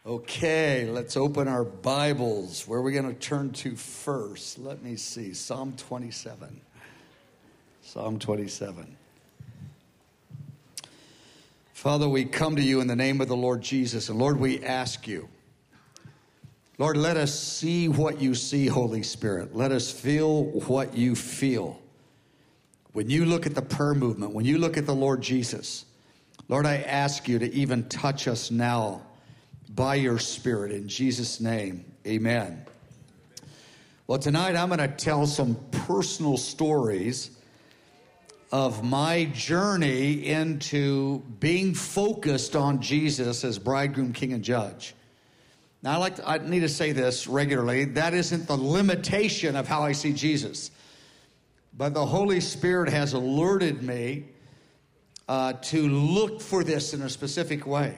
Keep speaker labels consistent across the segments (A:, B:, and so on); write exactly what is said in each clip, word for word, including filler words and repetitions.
A: Okay, let's open our Bibles. Where are we going to turn to first? Let me see. Psalm twenty-seven. Psalm twenty-seven. Father, we come to you in the name of the Lord Jesus. And Lord, we ask you, Lord, let us see what you see, Holy Spirit. Let us feel what you feel. When you look at the prayer movement, when you look at the Lord Jesus, Lord, I ask you to even touch us now by your Spirit. In Jesus' name, amen. Well, tonight I'm going to tell some personal stories of my journey into being focused on Jesus as bridegroom, king, and judge. Now, I like to, I need to say this regularly. That isn't the limitation of how I see Jesus. But the Holy Spirit has alerted me uh, to look for this in a specific way.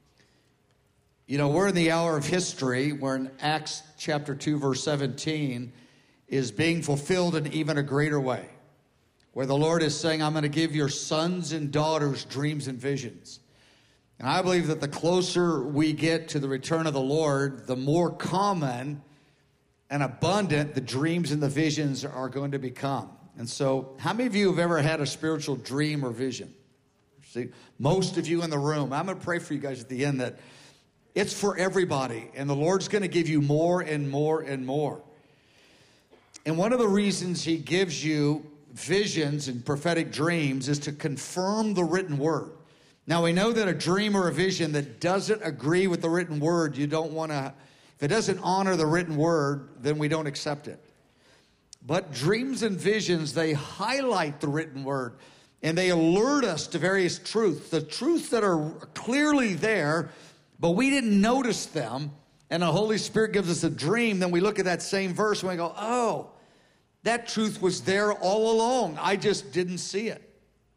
A: You know, we're in the hour of history where in Acts chapter two, verse seventeen is being fulfilled in even a greater way, where the Lord is saying, I'm going to give your sons and daughters dreams and visions. And I believe that the closer we get to the return of the Lord, the more common and abundant the dreams and the visions are going to become. And so, how many of you have ever had a spiritual dream or vision? See, most of you in the room. I'm going to pray for you guys at the end that it's for everybody, and the Lord's going to give you more and more and more. And one of the reasons he gives you visions and prophetic dreams is to confirm the written word. Now, we know that a dream or a vision that doesn't agree with the written word, you don't want to, if it doesn't honor the written word, then we don't accept it. But dreams and visions, they highlight the written word, and they alert us to various truths, the truths that are clearly there, but we didn't notice them, and the Holy Spirit gives us a dream, then we look at that same verse and we go, oh, that truth was there all along. I just didn't see it.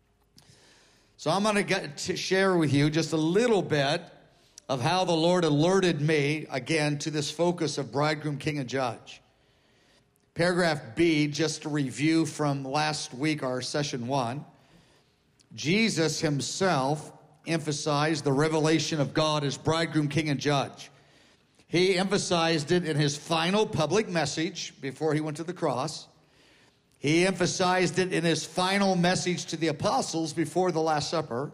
A: So I'm going to get to share with you just a little bit of how the Lord alerted me, again, to this focus of bridegroom, king, and judge. Paragraph B, just a review from last week, our session one. Jesus himself emphasized the revelation of God as bridegroom, king, and judge. He emphasized it in his final public message before he went to the cross. He emphasized it in his final message to the apostles before the Last Supper.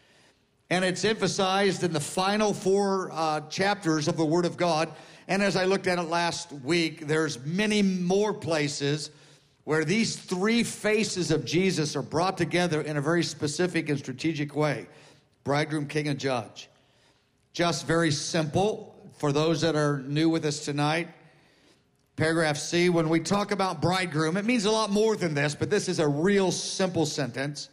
A: And it's emphasized in the final four uh, chapters of the Word of God. And as I looked at it last week, there's many more places where these three faces of Jesus are brought together in a very specific and strategic way. Bridegroom, king, and judge. Just very simple for those that are new with us tonight. Paragraph C, when we talk about bridegroom, it means a lot more than this, but this is a real simple sentence.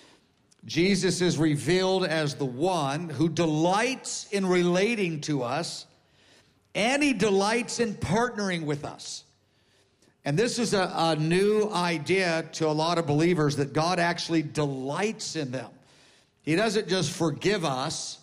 A: Jesus is revealed as the one who delights in relating to us, and he delights in partnering with us. And this is a, a new idea to a lot of believers, that God actually delights in them. He doesn't just forgive us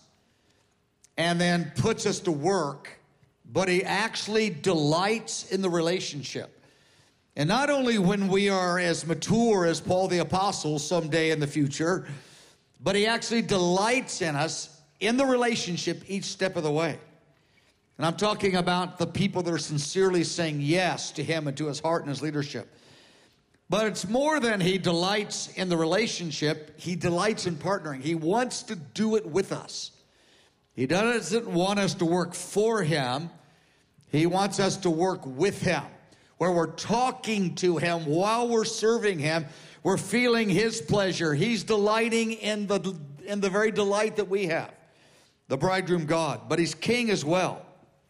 A: and then puts us to work, but he actually delights in the relationship. And not only when we are as mature as Paul the Apostle someday in the future, but he actually delights in us in the relationship each step of the way. And I'm talking about the people that are sincerely saying yes to him and to his heart and his leadership. But it's more than he delights in the relationship. He delights in partnering. He wants to do it with us. He doesn't want us to work for him. He wants us to work with him, where we're talking to him while we're serving him. We're feeling his pleasure. He's delighting in the, in the very delight that we have, the bridegroom God. But he's king as well.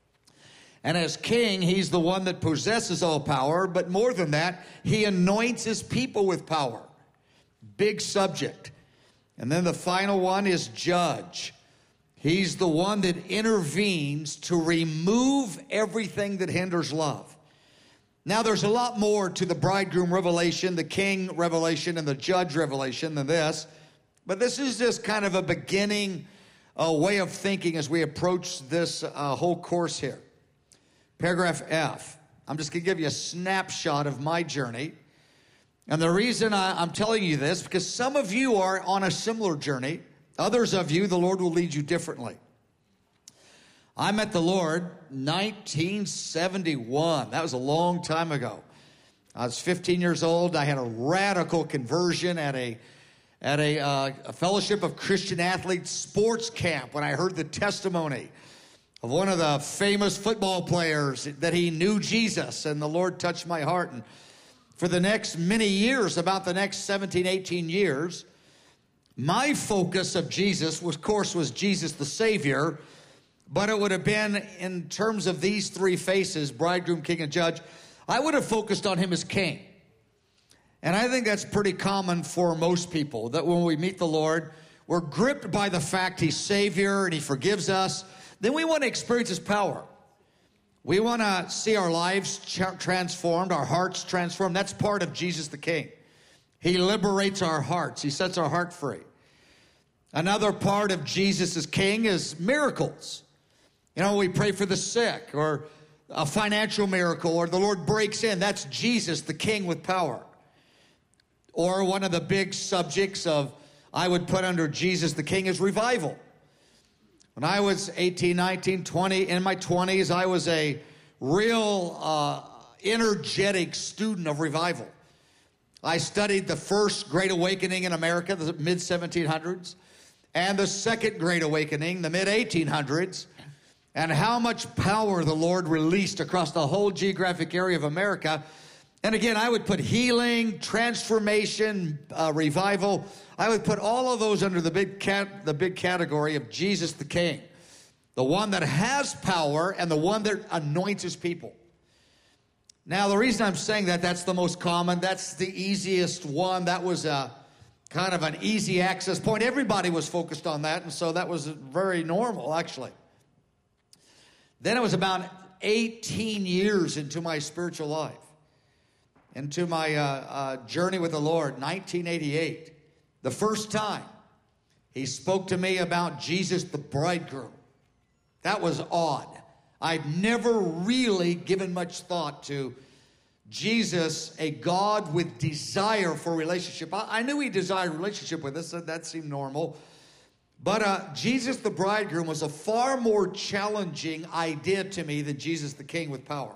A: And as king, he's the one that possesses all power. But more than that, he anoints his people with power. Big subject. And then the final one is judge. He's the one that intervenes to remove everything that hinders love. Now, there's a lot more to the bridegroom revelation, the king revelation, and the judge revelation than this. But this is just kind of a beginning uh, way of thinking as we approach this uh, whole course here. Paragraph F. I'm just going to give you a snapshot of my journey. And the reason I, I'm telling you this, because some of you are on a similar journey. Others of you, the Lord will lead you differently. I met the Lord nineteen seventy-one. That was a long time ago. I was fifteen years old. I had a radical conversion at a at a, uh, a Fellowship of Christian Athletes sports camp when I heard the testimony of one of the famous football players that he knew Jesus, and the Lord touched my heart. And for the next many years, about the next seventeen, eighteen years, my focus of Jesus, was, of course, was Jesus the Savior, but it would have been in terms of these three faces, bridegroom, king, and judge, I would have focused on him as king. And I think that's pretty common for most people, that when we meet the Lord, we're gripped by the fact he's Savior and he forgives us. Then we want to experience his power. We want to see our lives transformed, our hearts transformed. That's part of Jesus the King. He liberates our hearts. He sets our heart free. Another part of Jesus as King is miracles. You know, we pray for the sick, or a financial miracle, or the Lord breaks in. That's Jesus, the King with power. Or one of the big subjects of, I would put under Jesus the King, is revival. When I was eighteen, nineteen, twenty, in my twenties, I was a real uh, energetic student of revival. I studied the first Great Awakening in America, the mid seventeen hundreds, and the second Great Awakening, the mid eighteen hundreds, and how much power the Lord released across the whole geographic area of America. And again, I would put healing, transformation, uh, revival. I would put all of those under the big cat, the big category of Jesus the King, the one that has power and the one that anoints his people. Now, the reason I'm saying that, that's the most common, that's the easiest one. That was a kind of an easy access point. Everybody was focused on that, and so that was very normal, actually. Then it was about eighteen years into my spiritual life, into my uh, uh, journey with the Lord, nineteen eighty-eight. The first time he spoke to me about Jesus the bridegroom. That was odd. I'd never really given much thought to Jesus, a God with desire for relationship. I, I knew he desired relationship with us, so that seemed normal. But uh, Jesus the bridegroom was a far more challenging idea to me than Jesus the King with power.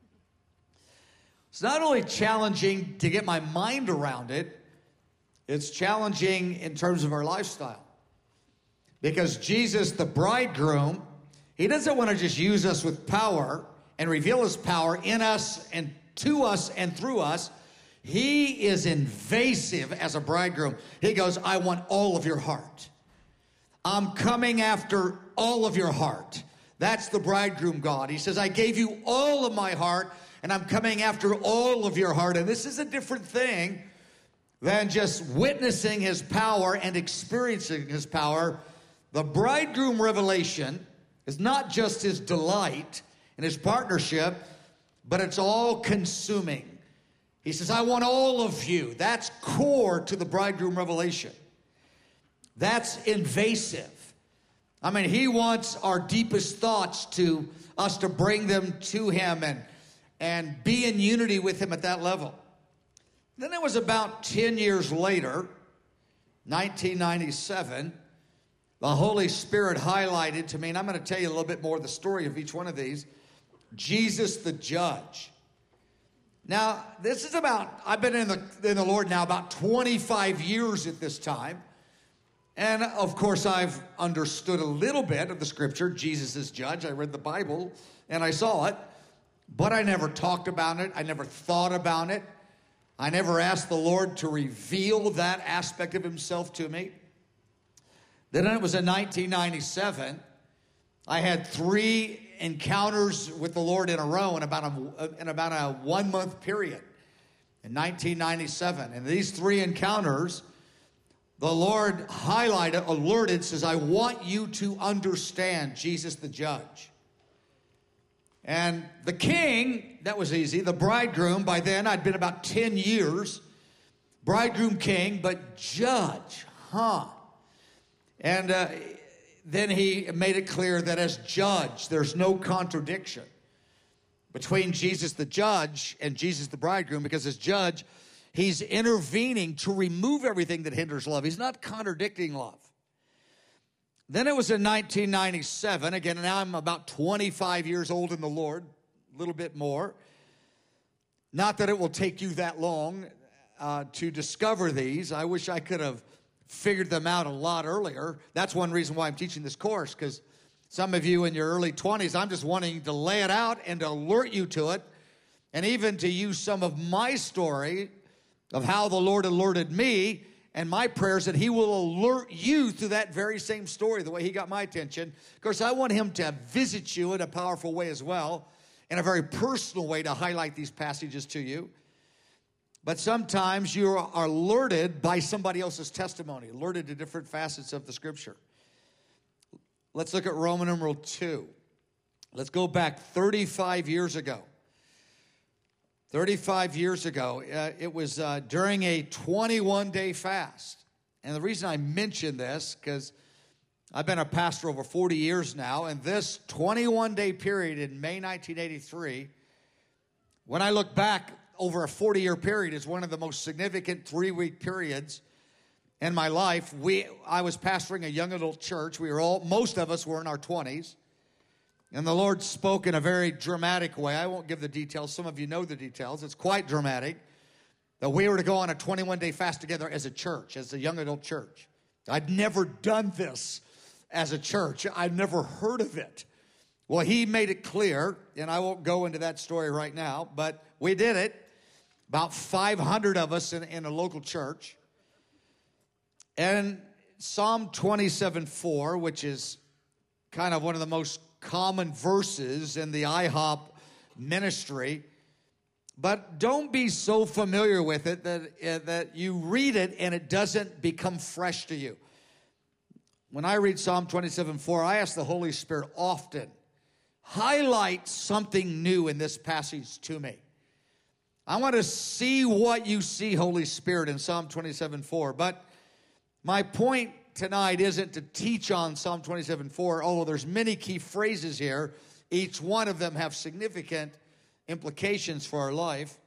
A: It's not only challenging to get my mind around it, it's challenging in terms of our lifestyle. Because Jesus, the bridegroom, he doesn't want to just use us with power and reveal his power in us and to us and through us. He is invasive as a bridegroom. He goes, I want all of your heart. I'm coming after all of your heart. That's the bridegroom God. He says, I gave you all of my heart, and I'm coming after all of your heart. And this is a different thing than just witnessing his power and experiencing his power. The bridegroom revelation is not just his delight and his partnership, but it's all consuming. He says, I want all of you. That's core to the bridegroom revelation. That's invasive. I mean, he wants our deepest thoughts to us to bring them to him and, and be in unity with him at that level. Then it was about ten years later, nineteen ninety-seven, the Holy Spirit highlighted to me, and I'm going to tell you a little bit more of the story of each one of these, Jesus the Judge. Now, this is about, I've been in the, in the Lord now about twenty-five years at this time. And, of course, I've understood a little bit of the scripture, Jesus is judge. I read the Bible, and I saw it. But I never talked about it. I never thought about it. I never asked the Lord to reveal that aspect of himself to me. Then it was in nineteen ninety-seven. I had three encounters with the Lord in a row in about a, in about a one-month period in nineteen ninety-seven. And these three encounters, the Lord highlighted, alerted, says, I want you to understand Jesus the judge. And the king, that was easy. The bridegroom, by then I'd been about ten years. Bridegroom king, but judge, huh? And uh, then he made it clear that as judge, there's no contradiction between Jesus the judge and Jesus the bridegroom, because as judge, he's intervening to remove everything that hinders love. He's not contradicting love. Then it was in nineteen ninety-seven. Again, now I'm about twenty-five years old in the Lord, a little bit more. Not that it will take you that long uh, to discover these. I wish I could have figured them out a lot earlier. That's one reason why I'm teaching this course, because some of you in your early twenties, I'm just wanting to lay it out and to alert you to it, and even to use some of my story of how the Lord alerted me, and my prayers that he will alert you through that very same story, the way he got my attention. Of course, I want him to visit you in a powerful way as well, in a very personal way, to highlight these passages to you. But sometimes you are alerted by somebody else's testimony, alerted to different facets of the Scripture. Let's look at Roman numeral two. Let's go back thirty-five years ago. thirty-five years ago, uh, it was uh, during a twenty-one day fast. And the reason I mention this, because I've been a pastor over forty years now, and this twenty-one day period in May nineteen eighty-three, when I look back over a forty year period, is one of the most significant three-week periods in my life. We, I was pastoring a young adult church. We were all, most of us were in our twenties. And the Lord spoke in a very dramatic way. I won't give the details. Some of you know the details. It's quite dramatic. That we were to go on a twenty-one day fast together as a church, as a young adult church. I'd never done this as a church. I'd never heard of it. Well, he made it clear, and I won't go into that story right now, but we did it. About five hundred of us in, in a local church. And Psalm twenty-seven four, which is kind of one of the most common verses in the I HOP ministry, but don't be so familiar with it that, uh, that you read it and it doesn't become fresh to you. When I read Psalm twenty-seven four, I ask the Holy Spirit often, highlight something new in this passage to me. I want to see what you see, Holy Spirit, in Psalm twenty-seven four. But my point tonight isn't to teach on Psalm twenty-seven four, although there's many key phrases here. Each one of them have significant implications for our life.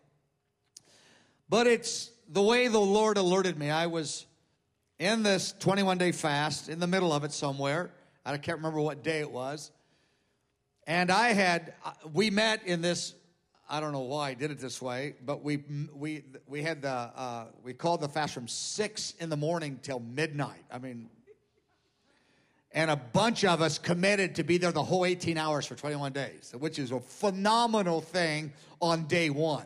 A: But it's the way the Lord alerted me. I was in this twenty-one day fast, in the middle of it somewhere. I can't remember what day it was. And I had, we met in this, I don't know why I did it this way, but we we we had the uh, we called the fast from six in the morning till midnight. I mean, and a bunch of us committed to be there the whole eighteen hours for twenty-one days, which is a phenomenal thing on day one.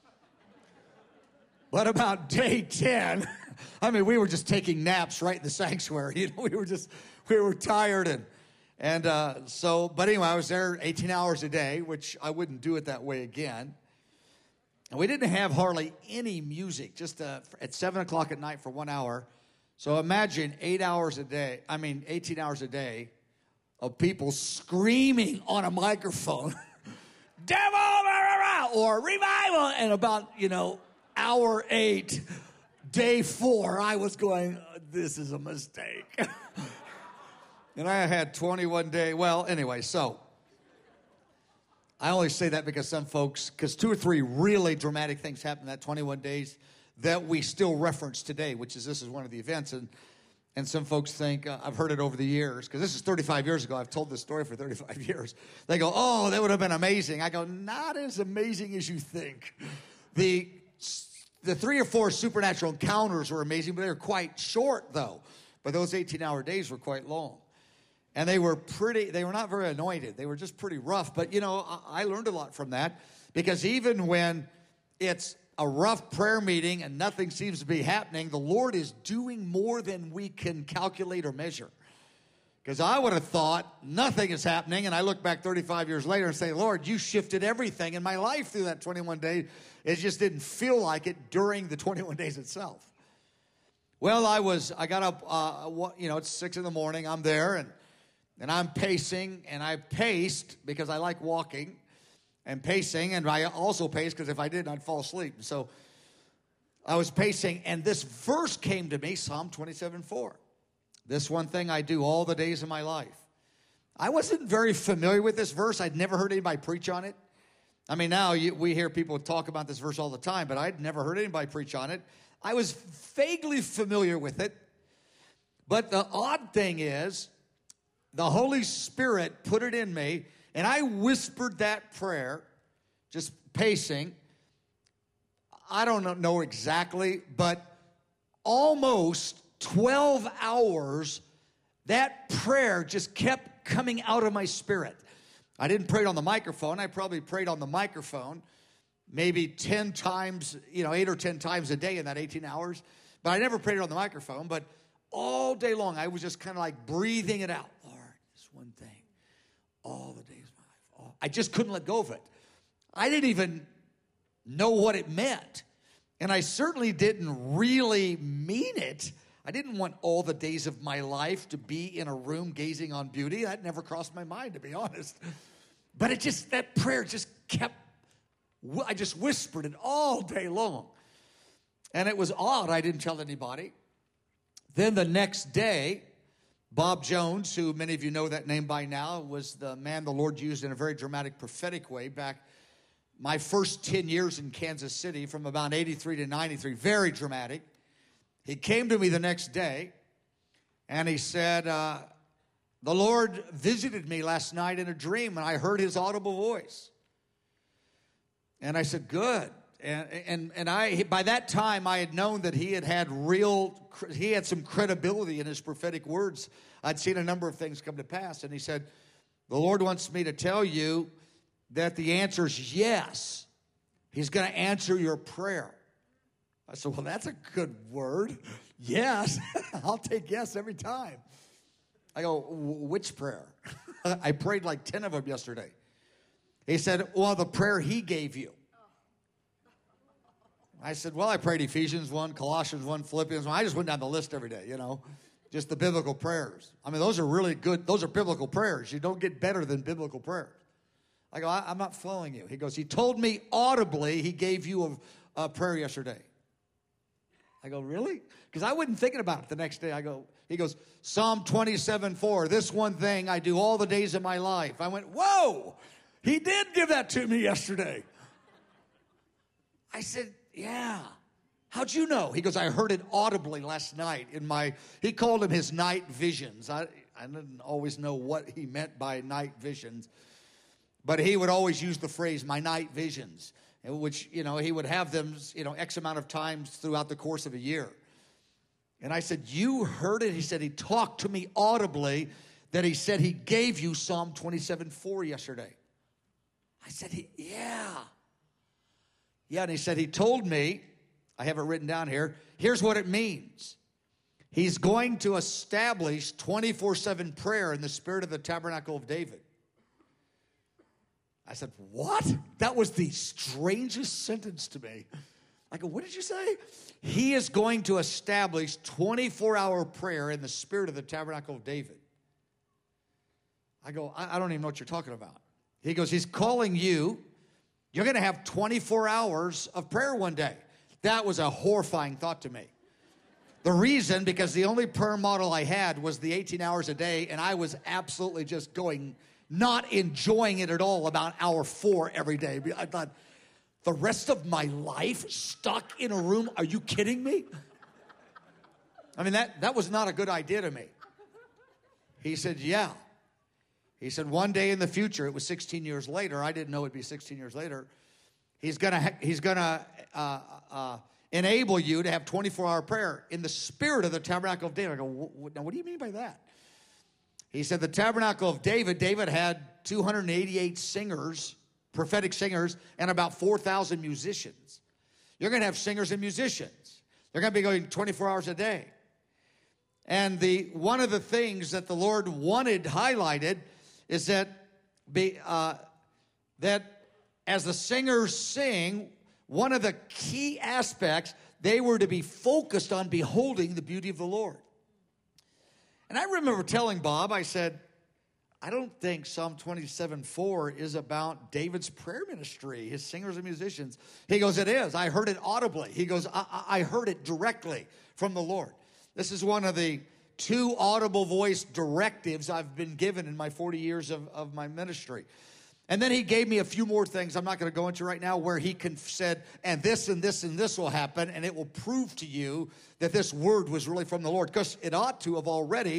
A: But about day ten, I mean, we were just taking naps right in the sanctuary. You know, we were just we were tired and. And uh, so, but anyway, I was there eighteen hours a day, which I wouldn't do it that way again. And we didn't have hardly any music, just uh, at seven o'clock at night for one hour. So imagine eight hours a day, I mean eighteen hours a day of people screaming on a microphone, devil, rah, rah, rah, or revival. And about, you know, hour eight, day four, I was going, this is a mistake. And I had twenty-one day, well, anyway, so I only say that because some folks, because two or three really dramatic things happened in that twenty-one days that we still reference today, which is this is one of the events. And and some folks think, uh, I've heard it over the years, because this is thirty-five years ago. I've told this story for thirty-five years. They go, oh, that would have been amazing. I go, not as amazing as you think. The, the three or four supernatural encounters were amazing, but they were quite short, though. But those eighteen-hour days were quite long. And they were pretty, they were not very anointed. They were just pretty rough. But, you know, I, I learned a lot from that. Because even when it's a rough prayer meeting and nothing seems to be happening, the Lord is doing more than we can calculate or measure. Because I would have thought nothing is happening. And I look back thirty-five years later and say, Lord, you shifted everything in my life through that twenty-one days. It just didn't feel like it during the twenty-one days itself. Well, I was, I got up, uh, you know, it's six in the morning. I'm there and And I'm pacing, and I paced because I like walking and pacing, and I also paced because if I didn't, I'd fall asleep. So I was pacing, and this verse came to me, Psalm twenty-seven four. This one thing I do all the days of my life. I wasn't very familiar with this verse. I'd never heard anybody preach on it. I mean, now you, we hear people talk about this verse all the time, but I'd never heard anybody preach on it. I was vaguely familiar with it, but the odd thing is, the Holy Spirit put it in me, and I whispered that prayer, just pacing. I don't know exactly, but almost twelve hours, that prayer just kept coming out of my spirit. I didn't pray it on the microphone. I probably prayed on the microphone maybe ten times, you know, eight or ten times a day in that eighteen hours. But I never prayed it on the microphone. But all day long, I was just kind of like breathing it out. Lord, this one thing, all the days of my life. All. I just couldn't let go of it. I didn't even know what it meant. And I certainly didn't really mean it. I didn't want all the days of my life to be in a room gazing on beauty. That never crossed my mind, to be honest. But it just, that prayer just kept, I just whispered it all day long. And it was odd. I didn't tell anybody. Then the next day, Bob Jones, who many of you know that name by now, was the man the Lord used in a very dramatic, prophetic way back my first ten years in Kansas City, from about eighty-three to ninety-three, very dramatic. He came to me the next day, and he said, uh, the Lord visited me last night in a dream, and I heard his audible voice. And I said, good. And, and, and I, by that time, I had known that he had had real, he had some credibility in his prophetic words. I'd seen a number of things come to pass. And he said, the Lord wants me to tell you that the answer is yes. He's going to answer your prayer. I said, well, that's a good word. Yes. I'll take yes every time. I go, which prayer? I prayed like ten of them yesterday. He said, well, the prayer he gave you. I said, well, I prayed Ephesians one, Colossians one, Philippians one. I just went down the list every day, you know, just the biblical prayers. I mean, those are really good. Those are biblical prayers. You don't get better than biblical prayers. I go, I, I'm not following you. He goes, he told me audibly he gave you a, a prayer yesterday. I go, really? Because I wasn't thinking about it the next day. I go, he goes, Psalm twenty-seven four, this one thing I do all the days of my life. I went, whoa, he did give that to me yesterday. I said, yeah. How'd you know? He goes, I heard it audibly last night in my, he called them his night visions. I, I didn't always know what he meant by night visions. But he would always use the phrase, my night visions, which, you know, he would have them, you know, X amount of times throughout the course of a year. And I said, you heard it? He said, he talked to me audibly that he said he gave you Psalm twenty-seven four yesterday. I said, yeah. Yeah, and he said, he told me, I have it written down here, here's what it means. He's going to establish twenty-four seven prayer in the spirit of the tabernacle of David. I said, what? That was the strangest sentence to me. I go, what did you say? He is going to establish twenty-four hour prayer in the spirit of the tabernacle of David. I go, I, I don't even know what you're talking about. He goes, he's calling you. You're going to have twenty-four hours of prayer one day. That was a horrifying thought to me. The reason, because the only prayer model I had was the eighteen hours a day, and I was absolutely just going, not enjoying it at all about hour four every day. I thought, the rest of my life stuck in a room? Are you kidding me? I mean, that, that was not a good idea to me. He said, yeah. He said, one day in the future, it was sixteen years later. I didn't know it'd be sixteen years later. He's going to he's gonna, uh, uh, enable you to have twenty-four hour prayer in the spirit of the tabernacle of David. I go, now what do you mean by that? He said the tabernacle of David, David had two hundred eighty-eight singers, prophetic singers, and about four thousand musicians. You're going to have singers and musicians. They're going to be going twenty-four hours a day. And the one of the things that the Lord wanted highlighted is that be, uh, that as the singers sing, one of the key aspects, they were to be focused on beholding the beauty of the Lord. And I remember telling Bob, I said, I don't think Psalm twenty-seven four is about David's prayer ministry, his singers and musicians. He goes, it is. I heard it audibly. He goes, I, I heard it directly from the Lord. This is one of the two audible voice directives I've been given in my forty years of, of my ministry. And then he gave me a few more things I'm not going to go into right now, where he can, said, and this and this and this will happen, and it will prove to you that this word was really from the Lord. Because it ought to have already,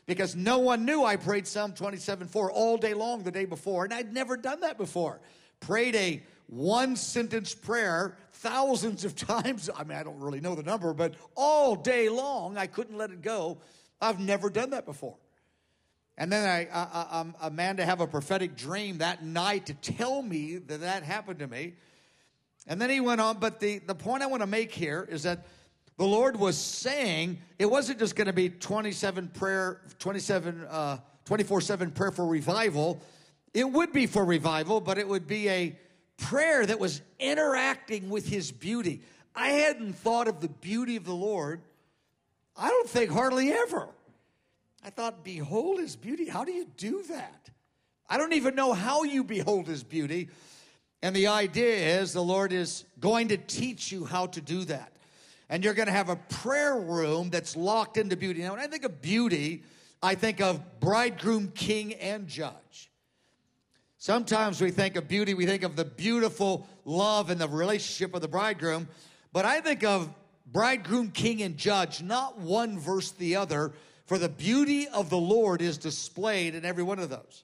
A: because no one knew I prayed Psalm twenty-seven four all day long the day before, and I'd never done that before. Prayed a one-sentence prayer thousands of times. I mean, I don't really know the number, but all day long, I couldn't let it go. I've never done that before. And then I, I, I, I'm a man to have a prophetic dream that night to tell me that that happened to me. And then he went on, but the, the point I want to make here is that the Lord was saying it wasn't just going to be twenty-seven prayer, twenty-seven, uh, twenty-four seven prayer for revival. It would be for revival, but it would be a prayer that was interacting with his beauty. I hadn't thought of the beauty of the Lord, I don't think hardly ever. I thought, behold his beauty. How do you do that? I don't even know how you behold his beauty. And the idea is the Lord is going to teach you how to do that. And you're going to have a prayer room that's locked into beauty. Now, when I think of beauty, I think of bridegroom, king, and judge. Sometimes we think of beauty, we think of the beautiful love and the relationship of the bridegroom. But I think of bridegroom, king, and judge, not one versus the other, for the beauty of the Lord is displayed in every one of those.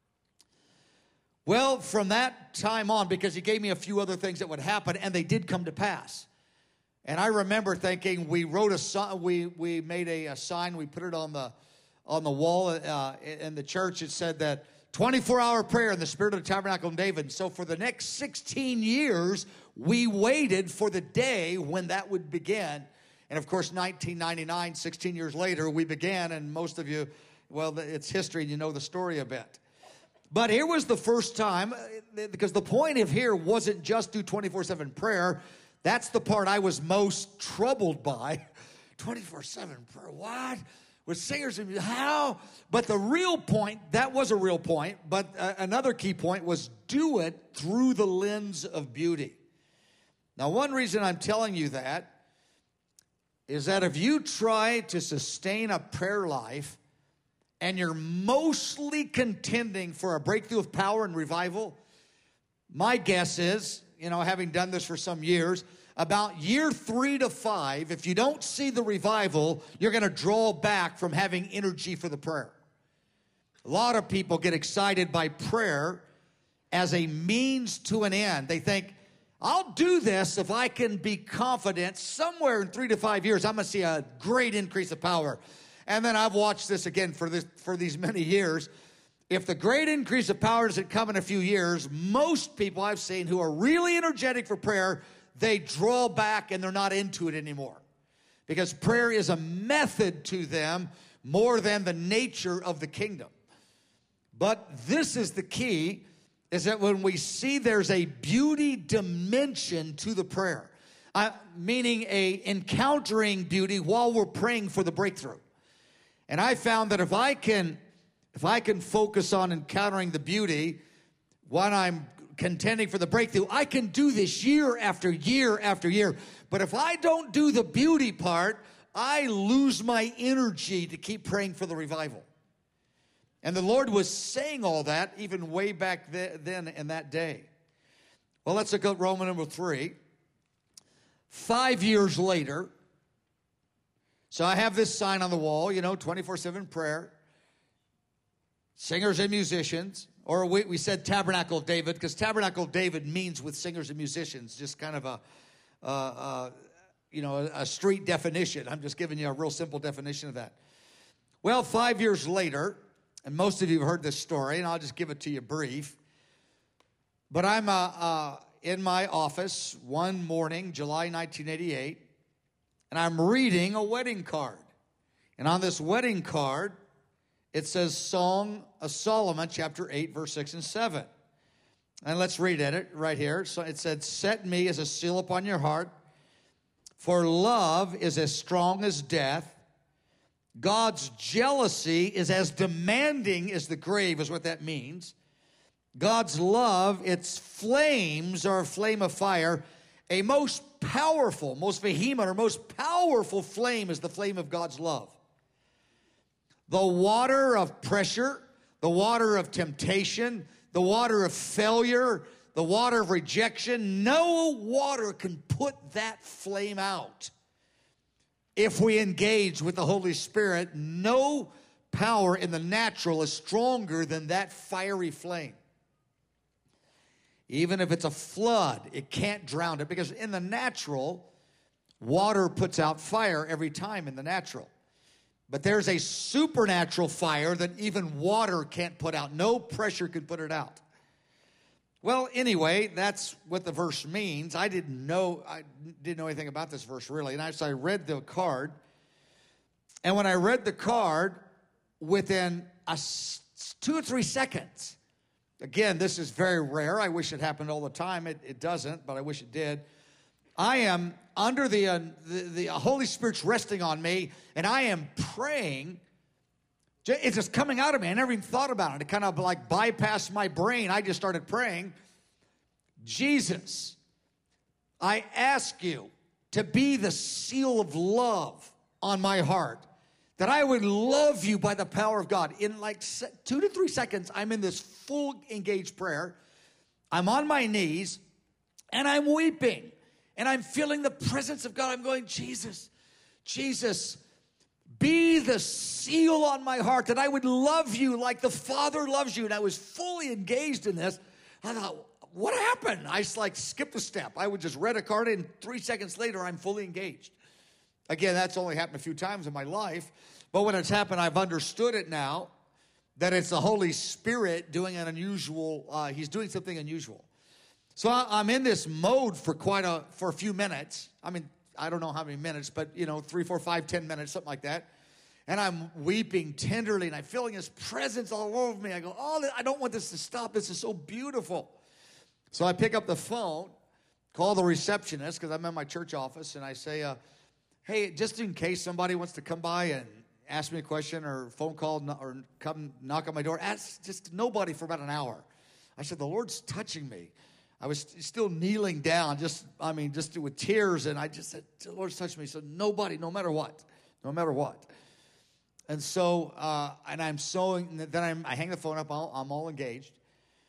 A: Well, from that time on, because he gave me a few other things that would happen, and they did come to pass. And I remember thinking, we wrote a sign, we we made a, a sign, we put it on the on the wall uh, in the church. It said that twenty-four hour prayer in the Spirit of the Tabernacle in David. So for the next sixteen years, we waited for the day when that would begin. And of course, nineteen ninety-nine, sixteen years later, we began. And most of you, well, it's history and you know the story a bit. But here was the first time, because the point of here wasn't just do twenty-four seven prayer. That's the part I was most troubled by. twenty-four seven prayer, what? With singers, and how? But the real point, that was a real point, but uh, another key point was do it through the lens of beauty. Now, one reason I'm telling you that is that if you try to sustain a prayer life and you're mostly contending for a breakthrough of power and revival, my guess is, you know, having done this for some years, about year three to five, if you don't see the revival, you're going to draw back from having energy for the prayer. A lot of people get excited by prayer as a means to an end. They think, I'll do this if I can be confident somewhere in three to five years, I'm going to see a great increase of power. And then I've watched this again for this for these many years. If the great increase of power doesn't come in a few years, most people I've seen who are really energetic for prayer, they draw back and they're not into it anymore. Because prayer is a method to them more than the nature of the kingdom. But this is the key, is that when we see there's a beauty dimension to the prayer, uh, meaning a encountering beauty while we're praying for the breakthrough. And I found that if I can, if I can focus on encountering the beauty when I'm contending for the breakthrough, I can do this year after year after year. But if I don't do the beauty part, I lose my energy to keep praying for the revival. And the Lord was saying all that even way back then in that day. Well, let's look at Roman number three. Five years later, so I have this sign on the wall, you know, twenty-four seven prayer. Singers and musicians, or we, we said Tabernacle of David, because Tabernacle of David means with singers and musicians, just kind of a, uh, uh, you know, a, a street definition. I'm just giving you a real simple definition of that. Well, five years later, and most of you have heard this story, and I'll just give it to you brief. But I'm uh, uh, in my office one morning, July nineteen eighty-eight, and I'm reading a wedding card. And on this wedding card, it says Song of Solomon, chapter eight, verse six and seven. And let's read it right here. So it said, set me as a seal upon your heart, for love is as strong as death. God's jealousy is as demanding as the grave, is what that means. God's love, its flames are a flame of fire. A most powerful, most vehement, or most powerful flame is the flame of God's love. The water of pressure, the water of temptation, the water of failure, the water of rejection, no water can put that flame out. If we engage with the Holy Spirit, no power in the natural is stronger than that fiery flame. Even if it's a flood, it can't drown it, because in the natural, water puts out fire every time in the natural. But there's a supernatural fire that even water can't put out. No pressure can put it out. Well, anyway, that's what the verse means. I didn't know, I didn't know anything about this verse really. And so I read the card. And when I read the card, within a, two or three seconds, again, this is very rare. I wish it happened all the time. It, it doesn't, but I wish it did. I am under the, uh, the, the Holy Spirit's resting on me, and I am praying. It's just coming out of me. I never even thought about it. It kind of like bypassed my brain. I just started praying. Jesus, I ask you to be the seal of love on my heart, that I would love you by the power of God. In like two to three seconds, I'm in this full engaged prayer. I'm on my knees, and I'm weeping. And I'm feeling the presence of God. I'm going, Jesus, Jesus, be the seal on my heart, that I would love you like the Father loves you. And I was fully engaged in this. I thought, what happened? I just like skipped a step. I would just read a card, and three seconds later, I'm fully engaged. Again, that's only happened a few times in my life. But when it's happened, I've understood it now, that it's the Holy Spirit doing an unusual, uh, he's doing something unusual. So I'm in this mode for quite a, for a few minutes. I mean, I don't know how many minutes, but you know, three, four, five, ten minutes, something like that. And I'm weeping tenderly, and I'm feeling his presence all over me. I go, oh, I don't want this to stop. This is so beautiful. So I pick up the phone, call the receptionist, because I'm in my church office, and I say, uh, hey, just in case somebody wants to come by and ask me a question or phone call or come knock on my door, ask just nobody for about an hour. I said, the Lord's touching me. I was still kneeling down, just, I mean, just with tears. And I just said, the Lord's touched me. So nobody, no matter what, no matter what. And so, uh, and I'm so, then I'm, I hang the phone up, I'll, I'm all engaged.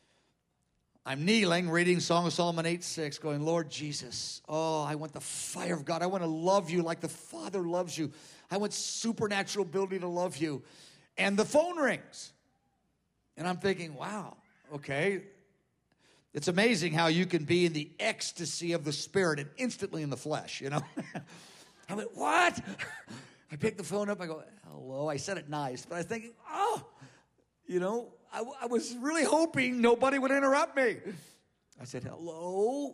A: I'm kneeling, reading Song of Solomon eight six, going, Lord Jesus, oh, I want the fire of God. I want to love you like the Father loves you. I want supernatural ability to love you. And the phone rings. And I'm thinking, wow, okay. It's amazing how you can be in the ecstasy of the Spirit and instantly in the flesh, you know. I went, what? I picked the phone up. I go, hello. I said it nice, but I was thinking, oh, you know, I, I was really hoping nobody would interrupt me. I said, hello.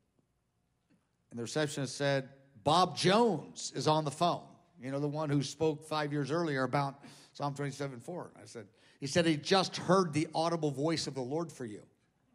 A: And the receptionist said, Bob Jones is on the phone. You know, the one who spoke five years earlier about Psalm twenty-seven four. I said, he said he just heard the audible voice of the Lord for you.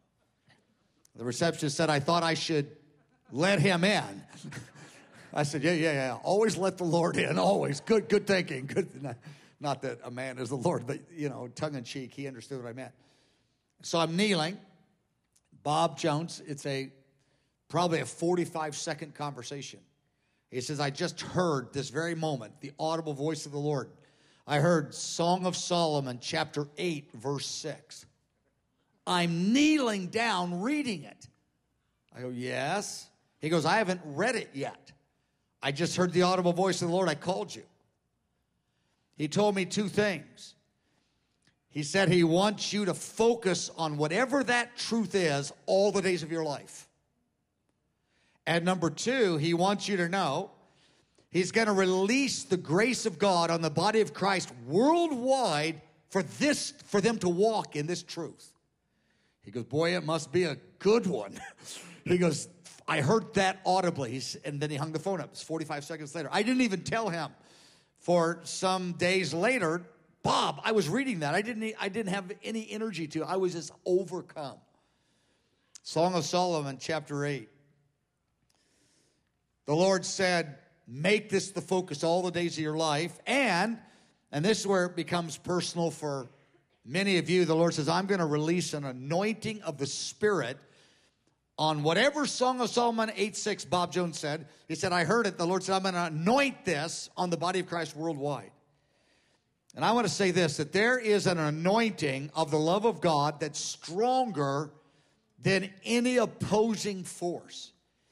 A: The receptionist said, I thought I should let him in. I said, yeah, yeah, yeah. Always let the Lord in, always. Good, good thinking. Good. Not that a man is the Lord, but, you know, tongue in cheek, he understood what I meant. So I'm kneeling. Bob Jones, it's a probably a forty-five second conversation. He says, I just heard this very moment, the audible voice of the Lord. I heard Song of Solomon, chapter eight, verse six. I'm kneeling down reading it. I go, yes. He goes, I haven't read it yet. I just heard the audible voice of the Lord. I called you. He told me two things. He said he wants you to focus on whatever that truth is all the days of your life. And number two, he wants you to know he's going to release the grace of God on the body of Christ worldwide for this, for them to walk in this truth. He goes, boy, it must be a good one. He goes, I heard that audibly. He's, and then he hung the phone up. It's forty-five seconds later. I didn't even tell him. For some days later, Bob, I was reading that. I didn't, I didn't have any energy to. I was just overcome. Song of Solomon, chapter eight. The Lord said, make this the focus all the days of your life. And, and this is where it becomes personal for many of you. The Lord says, I'm going to release an anointing of the Spirit on whatever Song of Solomon eight six Bob Jones said. He said, I heard it. The Lord said, I'm going to anoint this on the body of Christ worldwide. And I want to say this, that there is an anointing of the love of God that's stronger than any opposing force.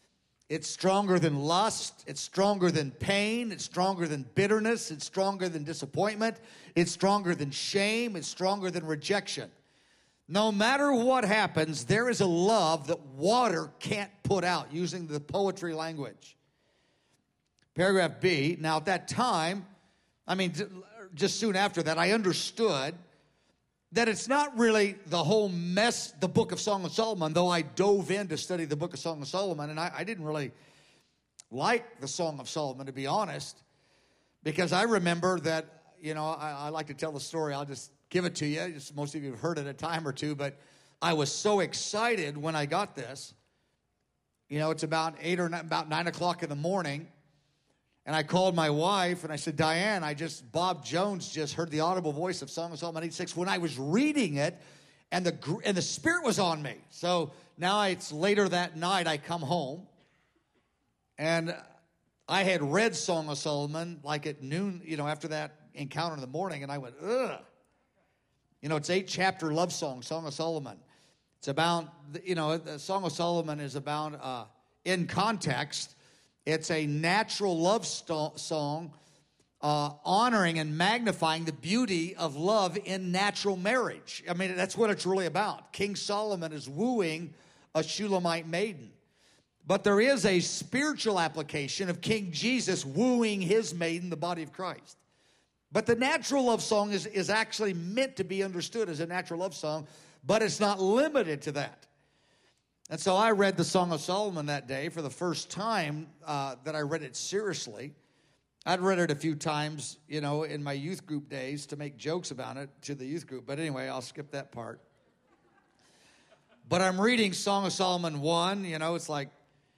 A: It's stronger than lust. It's stronger than pain. It's stronger than bitterness. It's stronger than disappointment. It's stronger than shame. It's stronger than rejection. No matter what happens, there is a love that water can't put out, using the poetry language. Paragraph B, now at that time, I mean, just soon after that, I understood that it's not really the whole mess, the book of Song of Solomon, though I dove in to study the book of Song of Solomon, and I, I didn't really like the Song of Solomon, to be honest, because I remember that, you know, I, I like to tell the story. I'll just give it to you. Just, most of you have heard it a time or two, but I was so excited when I got this. You know, it's about eight or nine, about nine o'clock in the morning, and I called my wife, and I said, Diane, I just, Bob Jones just heard the audible voice of Song of Solomon eighty-six when I was reading it, and the and the Spirit was on me. So now it's later that night, I come home, and I had read Song of Solomon like at noon, you know, after that encounter in the morning, and I went, ugh. You know, it's eight chapter love song, Song of Solomon. It's about, you know, the Song of Solomon is about, uh, in context, it's a natural love st- song uh, honoring and magnifying the beauty of love in natural marriage. I mean, that's what it's really about. King Solomon is wooing a Shulamite maiden. But there is a spiritual application of King Jesus wooing his maiden, the body of Christ. But the natural love song is, is actually meant to be understood as a natural love song, but it's not limited to that. And so I read the Song of Solomon that day for the first time uh, that I read it seriously. I'd read it a few times, you know, in my youth group days to make jokes about it to the youth group. But anyway, I'll skip that part. But I'm reading Song of Solomon one, you know, it's like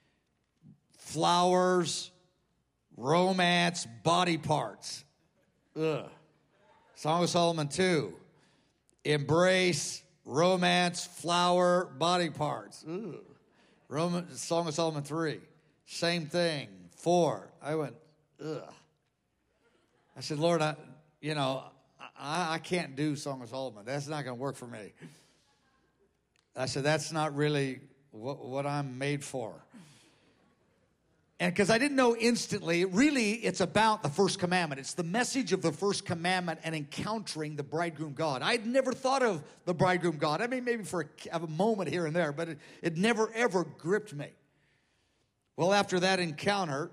A: flowers, romance, body parts. Ugh. Song of Solomon two, embrace, romance, flower, body parts. Ugh. Roman, Song of Solomon three, same thing. Four, I went, ugh. I said, Lord, I, you know, I, I can't do Song of Solomon. That's not going to work for me. I said, that's not really what, what I'm made for. And because I didn't know instantly, really, it's about the first commandment. It's the message of the first commandment and encountering the bridegroom God. I'd never thought of the bridegroom God. I mean, maybe for a, a moment here and there, but it, it never, ever gripped me. Well, after that encounter,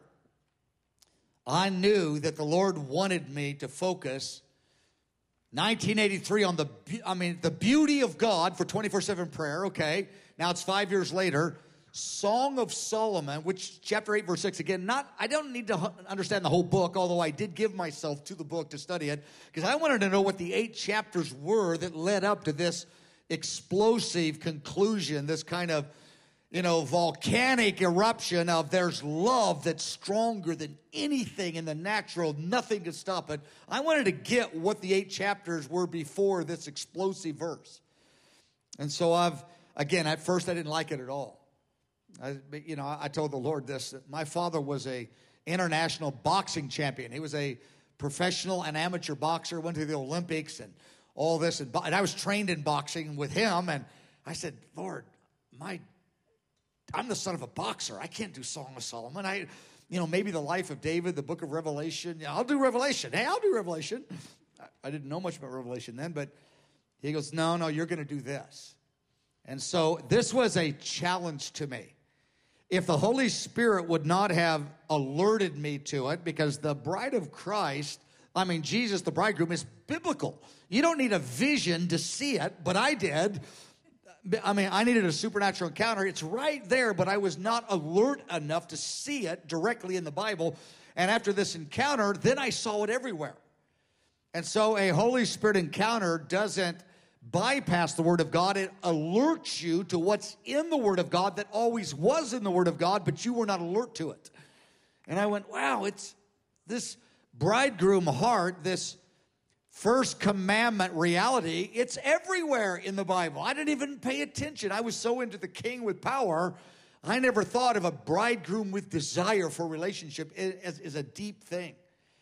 A: I knew that the Lord wanted me to focus nineteen eighty-three on the, I mean, the beauty of God for twenty-four seven prayer, okay? Now it's five years later. Song of Solomon, which chapter eight, verse six, again, not, I don't need to understand the whole book, although I did give myself to the book to study it, because I wanted to know what the eight chapters were that led up to this explosive conclusion, this kind of, you know, volcanic eruption of there's love that's stronger than anything in the natural. Nothing can stop it. I wanted to get what the eight chapters were before this explosive verse. And so I've, again, at first I didn't like it at all. I, you know, I told the Lord this, that my father was a international boxing champion. He was a professional and amateur boxer, went to the Olympics and all this. And, and I was trained in boxing with him. And I said, Lord, my, I'm the son of a boxer. I can't do Song of Solomon. I, you know, maybe the life of David, the book of Revelation. Yeah, I'll do Revelation. Hey, I'll do Revelation. I, I didn't know much about Revelation then, but he goes, no, no, you're going to do this. And so this was a challenge to me. If the Holy Spirit would not have alerted me to it, because the bride of Christ, I mean, Jesus, the bridegroom, is biblical. You don't need a vision to see it, but I did. I mean, I needed a supernatural encounter. It's right there, but I was not alert enough to see it directly in the Bible. And after this encounter, then I saw it everywhere. And so a Holy Spirit encounter doesn't bypass the Word of God. It alerts you to what's in the Word of God that always was in the Word of God, but you were not alert to it. And I went, wow, it's this bridegroom heart, this first commandment reality, it's everywhere in the Bible. I didn't even pay attention. I was so into the king with power, I never thought of a bridegroom with desire for relationship as, as a deep thing.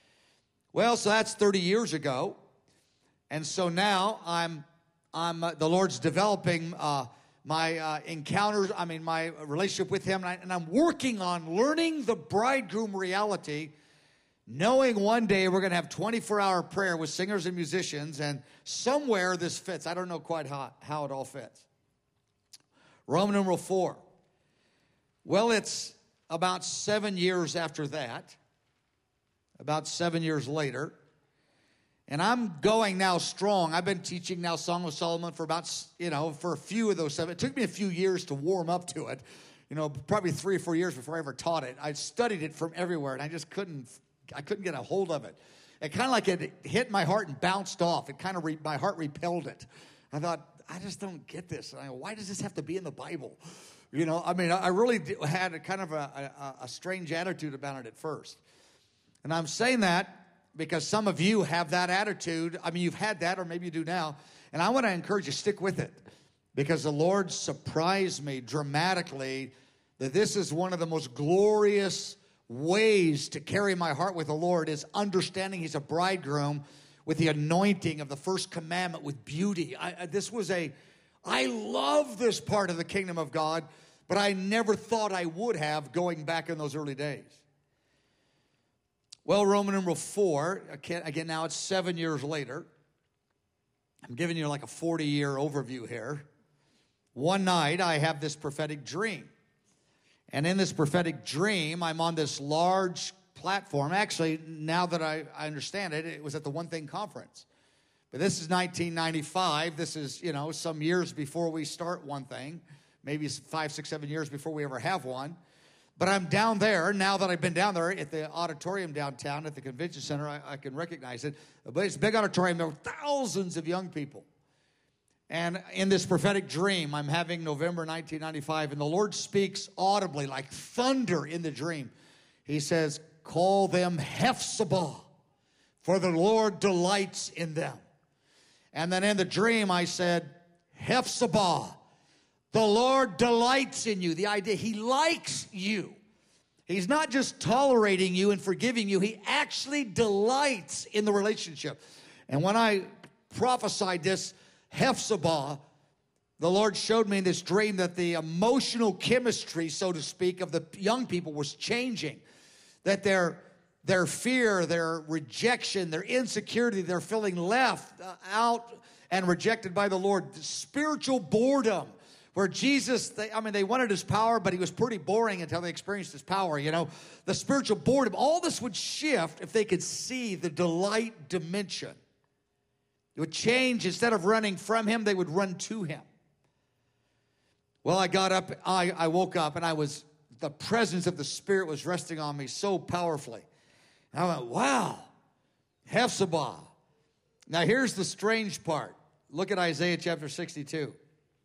A: Well, so that's thirty years ago. And so now I'm I'm, uh, the Lord's developing uh, my uh, encounters, I mean, my relationship with him, and, I, and I'm working on learning the bridegroom reality, knowing one day we're going to have twenty-four hour prayer with singers and musicians, and somewhere this fits. I don't know quite how, how it all fits. Roman numeral four. Well, it's about seven years after that, about seven years later, and I'm going now strong. I've been teaching now Song of Solomon for about, you know, for a few of those seven. It took me a few years to warm up to it, you know, probably three or four years before I ever taught it. I studied it from everywhere, and I just couldn't, I couldn't get a hold of it. It kind of like it hit my heart and bounced off. It kind of, re, my heart repelled it. I thought, I just don't get this. And I go, why does this have to be in the Bible? You know, I mean, I really had a kind of a, a, a strange attitude about it at first. And I'm saying that because some of you have that attitude. I mean, you've had that, or maybe you do now. And I want to encourage you, stick with it. Because the Lord surprised me dramatically that this is one of the most glorious ways to carry my heart with the Lord, is understanding He's a bridegroom with the anointing of the first commandment with beauty. I, this was a, I love this part of the kingdom of God, but I never thought I would have going back in those early days. Well, Roman numeral four, again, now it's seven years later. I'm giving you like a forty-year overview here. One night, I have this prophetic dream. And in this prophetic dream, I'm on this large platform. Actually, now that I, I understand it, it was at the One Thing Conference. But this is nineteen ninety-five. This is, you know, some years before we start One Thing. Maybe five, six, seven years before we ever have one. But I'm down there. Now that I've been down there at the auditorium downtown at the convention center, I, I can recognize it. But it's a big auditorium. There were thousands of young people. And in this prophetic dream, I'm having November nineteen ninety-five, and the Lord speaks audibly like thunder in the dream. He says, call them Hephzibah, for the Lord delights in them. And then in the dream, I said, Hephzibah, the Lord delights in you. The idea, He likes you. He's not just tolerating you and forgiving you. He actually delights in the relationship. And when I prophesied this, Hephzibah, the Lord showed me in this dream that the emotional chemistry, so to speak, of the young people was changing. That their, their fear, their rejection, their insecurity, they're feeling left out and rejected by the Lord. The spiritual boredom, where Jesus, they, I mean, they wanted His power, but He was pretty boring until they experienced His power, you know. The spiritual boredom, all this would shift if they could see the delight dimension. It would change. Instead of running from Him, they would run to Him. Well, I got up, I, I woke up, and I was, the presence of the Spirit was resting on me so powerfully. And I went, wow, Hephzibah. Now, here's the strange part. Look at Isaiah chapter sixty-two.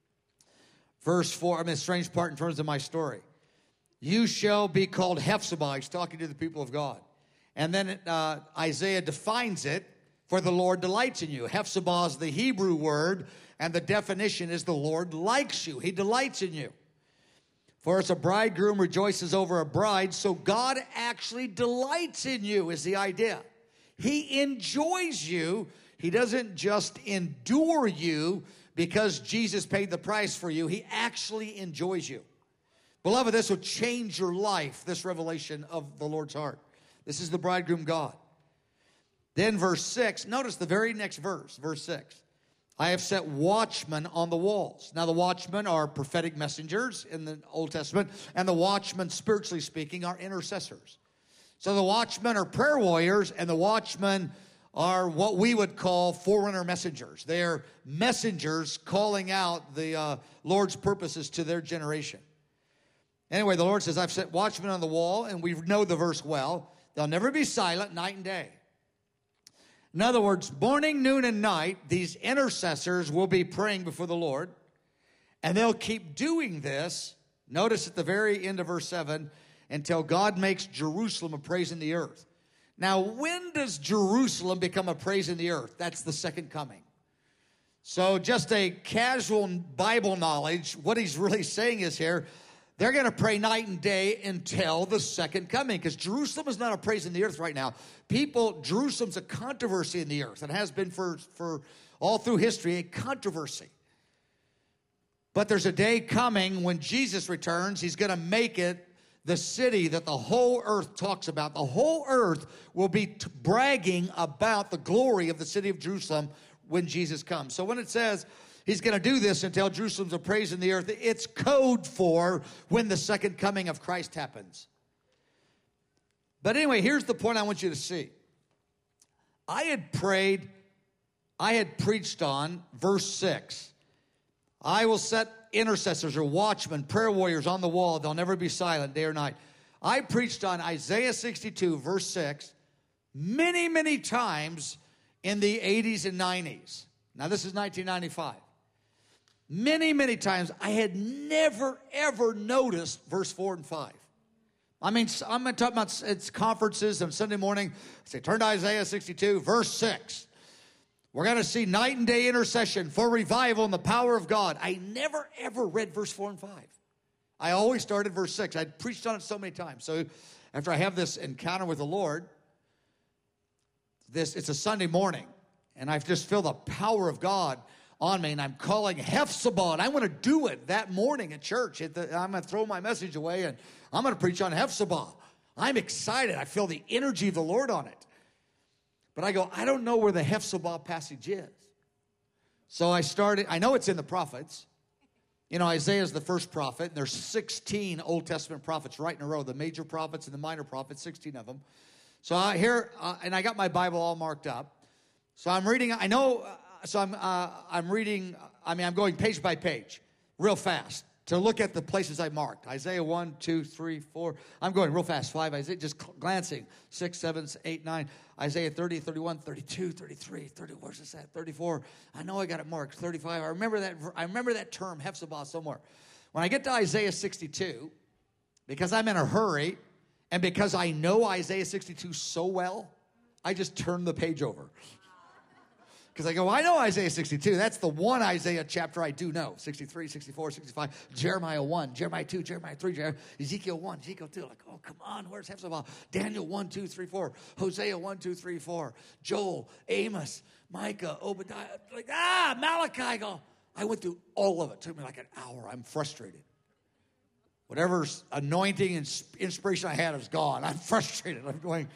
A: Verse four, I mean, the strange part in terms of my story. You shall be called Hephzibah. He's talking to the people of God. And then uh, Isaiah defines it, for the Lord delights in you. Hephzibah is the Hebrew word, and the definition is the Lord likes you. He delights in you. For as a bridegroom rejoices over a bride, so God actually delights in you, is the idea. He enjoys you. He doesn't just endure you because Jesus paid the price for you. He actually enjoys you. Beloved, this will change your life, this revelation of the Lord's heart. This is the bridegroom God. Then verse six, notice the very next verse, verse six. I have set watchmen on the walls. Now the watchmen are prophetic messengers in the Old Testament, and the watchmen, spiritually speaking, are intercessors. So the watchmen are prayer warriors, and the watchmen are what we would call forerunner messengers. They're messengers calling out the uh, Lord's purposes to their generation. Anyway, the Lord says, I've set watchmen on the wall, and we know the verse well. They'll never be silent night and day. In other words, morning, noon, and night, these intercessors will be praying before the Lord, and they'll keep doing this, notice at the very end of verse seven, until God makes Jerusalem a praise in the earth. Now, when does Jerusalem become a praise in the earth? That's the second coming. So just a casual Bible knowledge, what he's really saying is here, they're going to pray night and day until the second coming, because Jerusalem is not a praise in the earth right now. People, Jerusalem's a controversy in the earth. It has been for, for all through history, a controversy. But there's a day coming when Jesus returns. He's going to make it the city that the whole earth talks about. The whole earth will be t- bragging about the glory of the city of Jerusalem when Jesus comes. So when it says he's going to do this until Jerusalem's a praise in the earth, it's code for when the second coming of Christ happens. But anyway, here's the point I want you to see. I had prayed, I had preached on verse six. I will set intercessors or watchmen, prayer warriors on the wall. They'll never be silent day or night. I preached on Isaiah sixty-two, verse six, many, many times in the eighties and nineties. Now, this is nineteen ninety-five. Many, many times I had never, ever noticed verse four and five. I mean, I'm talking about it's conferences on Sunday morning. I say, turn to Isaiah sixty-two, verse six. We're going to see night and day intercession for revival and the power of God. I never, ever read verse four and five. I always started verse six. I'd preached on it so many times. So after I have this encounter with the Lord, this it's a Sunday morning, and I just feel the power of God on me, and I'm calling Hephzibah, and I want to do it that morning at church. At the, I'm going to throw my message away, and I'm going to preach on Hephzibah. I'm excited. I feel the energy of the Lord on it. But I go, I don't know where the Hephzibah passage is. So I started, I know it's in the prophets. You know, Isaiah is the first prophet, and there's sixteen Old Testament prophets right in a row, the major prophets and the minor prophets, sixteen of them. So I here, uh, and I got my Bible all marked up. So I'm reading, I know, uh, so I'm, uh, I'm reading, I mean, I'm going page by page, real fast, to look at the places I marked. Isaiah one, two, three, four. I'm going real fast. five, Isaiah, just glancing. six, seven, eight, nine. Isaiah thirty, thirty-one, thirty-two, thirty-three, thirty. Where's this at? thirty-four. I know I got it marked. thirty-five. I remember that. I remember that term, Hephzibah, somewhere. When I get to Isaiah sixty-two, because I'm in a hurry, and because I know Isaiah sixty-two so well, I just turn the page over. Because I go, well, I know Isaiah sixty-two. That's the one Isaiah chapter I do know. sixty-three, sixty-four, sixty-five, Jeremiah one, Jeremiah two, Jeremiah three, Jeremiah, Ezekiel one, Ezekiel two. Like, oh, come on, where's Hephzibah? Daniel one, two, three, four, Hosea one, two, three, four, Joel, Amos, Micah, Obadiah. Like, ah, Malachi. I go, I went through all of it. It took me like an hour. I'm frustrated. Whatever anointing and inspiration I had is gone. I'm frustrated. I'm going,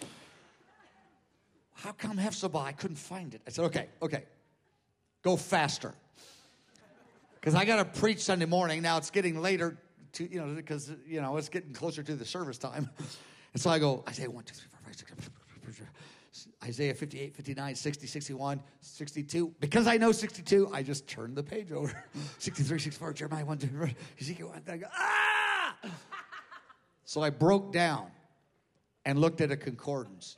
A: how come Hephzibah? I couldn't find it. I said, okay, okay, go faster. Because I got to preach Sunday morning. Now it's getting later, to you know, because, you know, it's getting closer to the service time. And so I go, Isaiah one, two, three, four, five, six, seven, Isaiah fifty-eight, fifty-nine, sixty, sixty-one, sixty-two. Because I know sixty-two, I just turn the page over. sixty-three, sixty-four, Jeremiah one, two, Ezekiel one. I go, ah! So I broke down and looked at a concordance.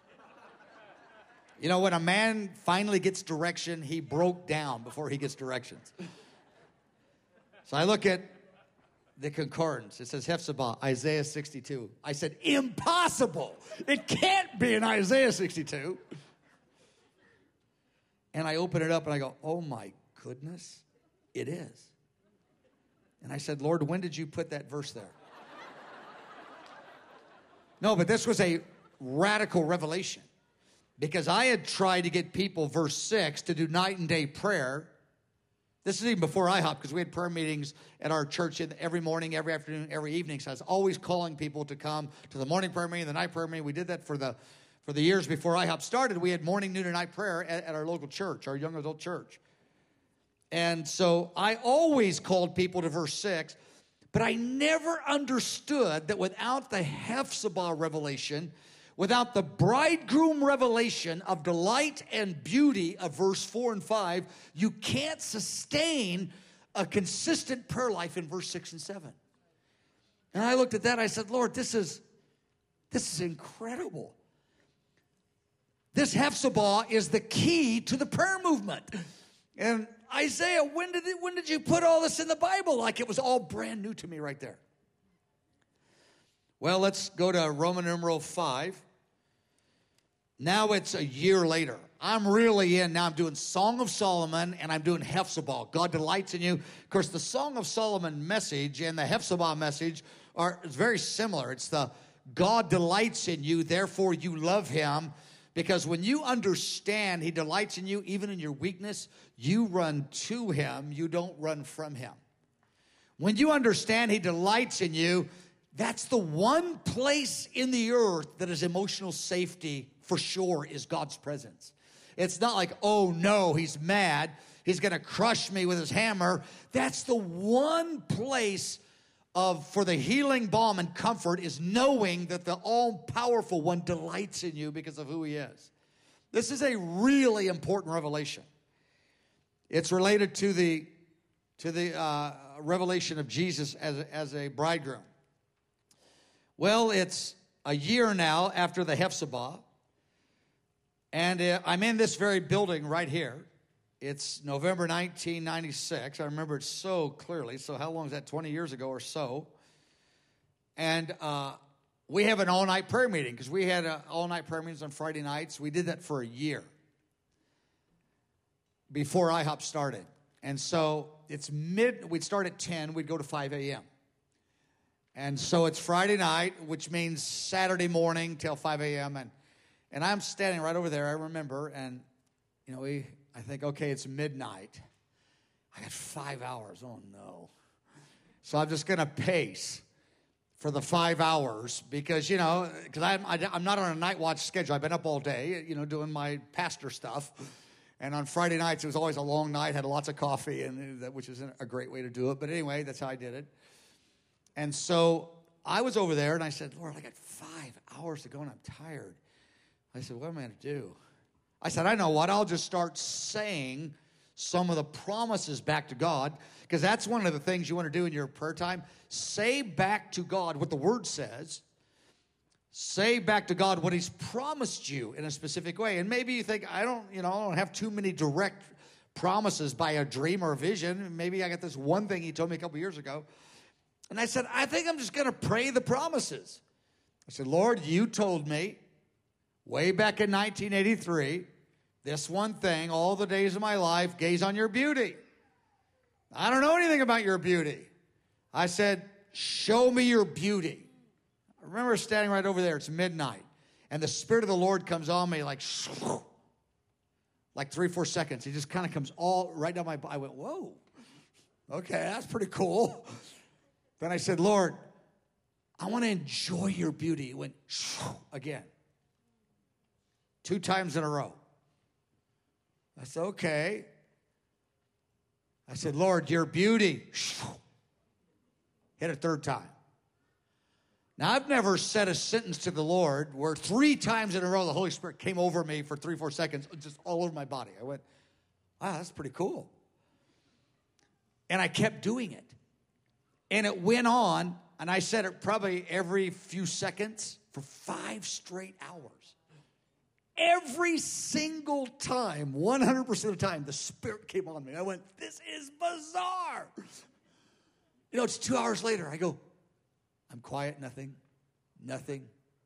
A: You know, when a man finally gets direction, he broke down before he gets directions. So I look at the concordance. It says Hephzibah, Isaiah sixty-two. I said, impossible. It can't be in Isaiah sixty-two. And I open it up and I go, oh my goodness, it is. And I said, Lord, when did you put that verse there? No, but this was a radical revelation. Because I had tried to get people, verse six, to do night and day prayer. This is even before I hopped, because we had prayer meetings at our church every morning, every afternoon, every evening. So I was always calling people to come to the morning prayer meeting, the night prayer meeting. We did that for the for the years before I hopped started. We had morning, noon, and night prayer at, at our local church, our young adult church. And so I always called people to verse six, but I never understood that without the Hephzibah revelation, without the bridegroom revelation of delight and beauty of verse four and five, you can't sustain a consistent prayer life in verse six and seven. And I looked at that, I said, Lord, this is, this is incredible. This Hephzibah is the key to the prayer movement. And Isaiah, when did, it, when did you put all this in the Bible? Like it was all brand new to me right there. Well, let's go to Roman numeral five. Now it's a year later. I'm really in. Now I'm doing Song of Solomon and I'm doing Hephzibah. God delights in you. Of course, the Song of Solomon message and the Hephzibah message are very similar. It's the God delights in you, therefore you love him. Because when you understand he delights in you, even in your weakness, you run to him. You don't run from him. When you understand He delights in you, that's the one place in the earth that is emotional safety for sure, is God's presence. It's not like, oh no, He's mad, He's going to crush me with His hammer. That's the one place of for the healing balm and comfort, is knowing that the all-powerful one delights in you because of who He is. This is a really important revelation. It's related to the to the uh, revelation of Jesus as a, as a bridegroom. Well, it's a year now after the Hephzibah, and uh, I'm in this very building right here. It's November nineteen ninety-six. I remember it so clearly. So how long is that? twenty years ago or so. And uh, we have an all-night prayer meeting, because we had uh, all-night prayer meetings on Friday nights. We did that for a year before I HOP started. And so it's mid, we'd start at ten, we'd go to five a.m. And so it's Friday night, which means Saturday morning till five a.m. And, and I'm standing right over there, I remember, and, you know, we... I think, okay, it's midnight. I got five hours. Oh, no. So I'm just going to pace for the five hours because, you know, because I'm, I'm not on a night watch schedule. I've been up all day, you know, doing my pastor stuff. And on Friday nights, it was always a long night, had lots of coffee, and that, which is a great way to do it. But anyway, that's how I did it. And so I was over there, and I said, Lord, I got five hours to go, and I'm tired. I said, what am I going to do? I said, I know what, I'll just start saying some of the promises back to God, because that's one of the things you want to do in your prayer time. Say back to God what the Word says. Say back to God what He's promised you in a specific way. And maybe you think, I don't, you know, I don't have too many direct promises by a dream or a vision. Maybe I got this one thing He told me a couple years ago. And I said, I think I'm just going to pray the promises. I said, Lord, you told me way back in nineteen eighty-three, this one thing, all the days of my life, gaze on your beauty. I don't know anything about your beauty. I said, show me your beauty. I remember standing right over there. It's midnight. And the Spirit of the Lord comes on me like, like three, four seconds. He just kind of comes all right down my body. I went, whoa, okay, that's pretty cool. Then I said, Lord, I want to enjoy your beauty. It went again. Two times in a row. I said, okay. I said, Lord, your beauty. Hit a third time. Now, I've never said a sentence to the Lord where three times in a row the Holy Spirit came over me for three, four seconds, just all over my body. I went, wow, that's pretty cool. And I kept doing it. And it went on, and I said it probably every few seconds for five straight hours. Every single time, one hundred percent of the time, the Spirit came on me. I went, this is bizarre. You know, it's two hours later. I go, I'm quiet, nothing, nothing.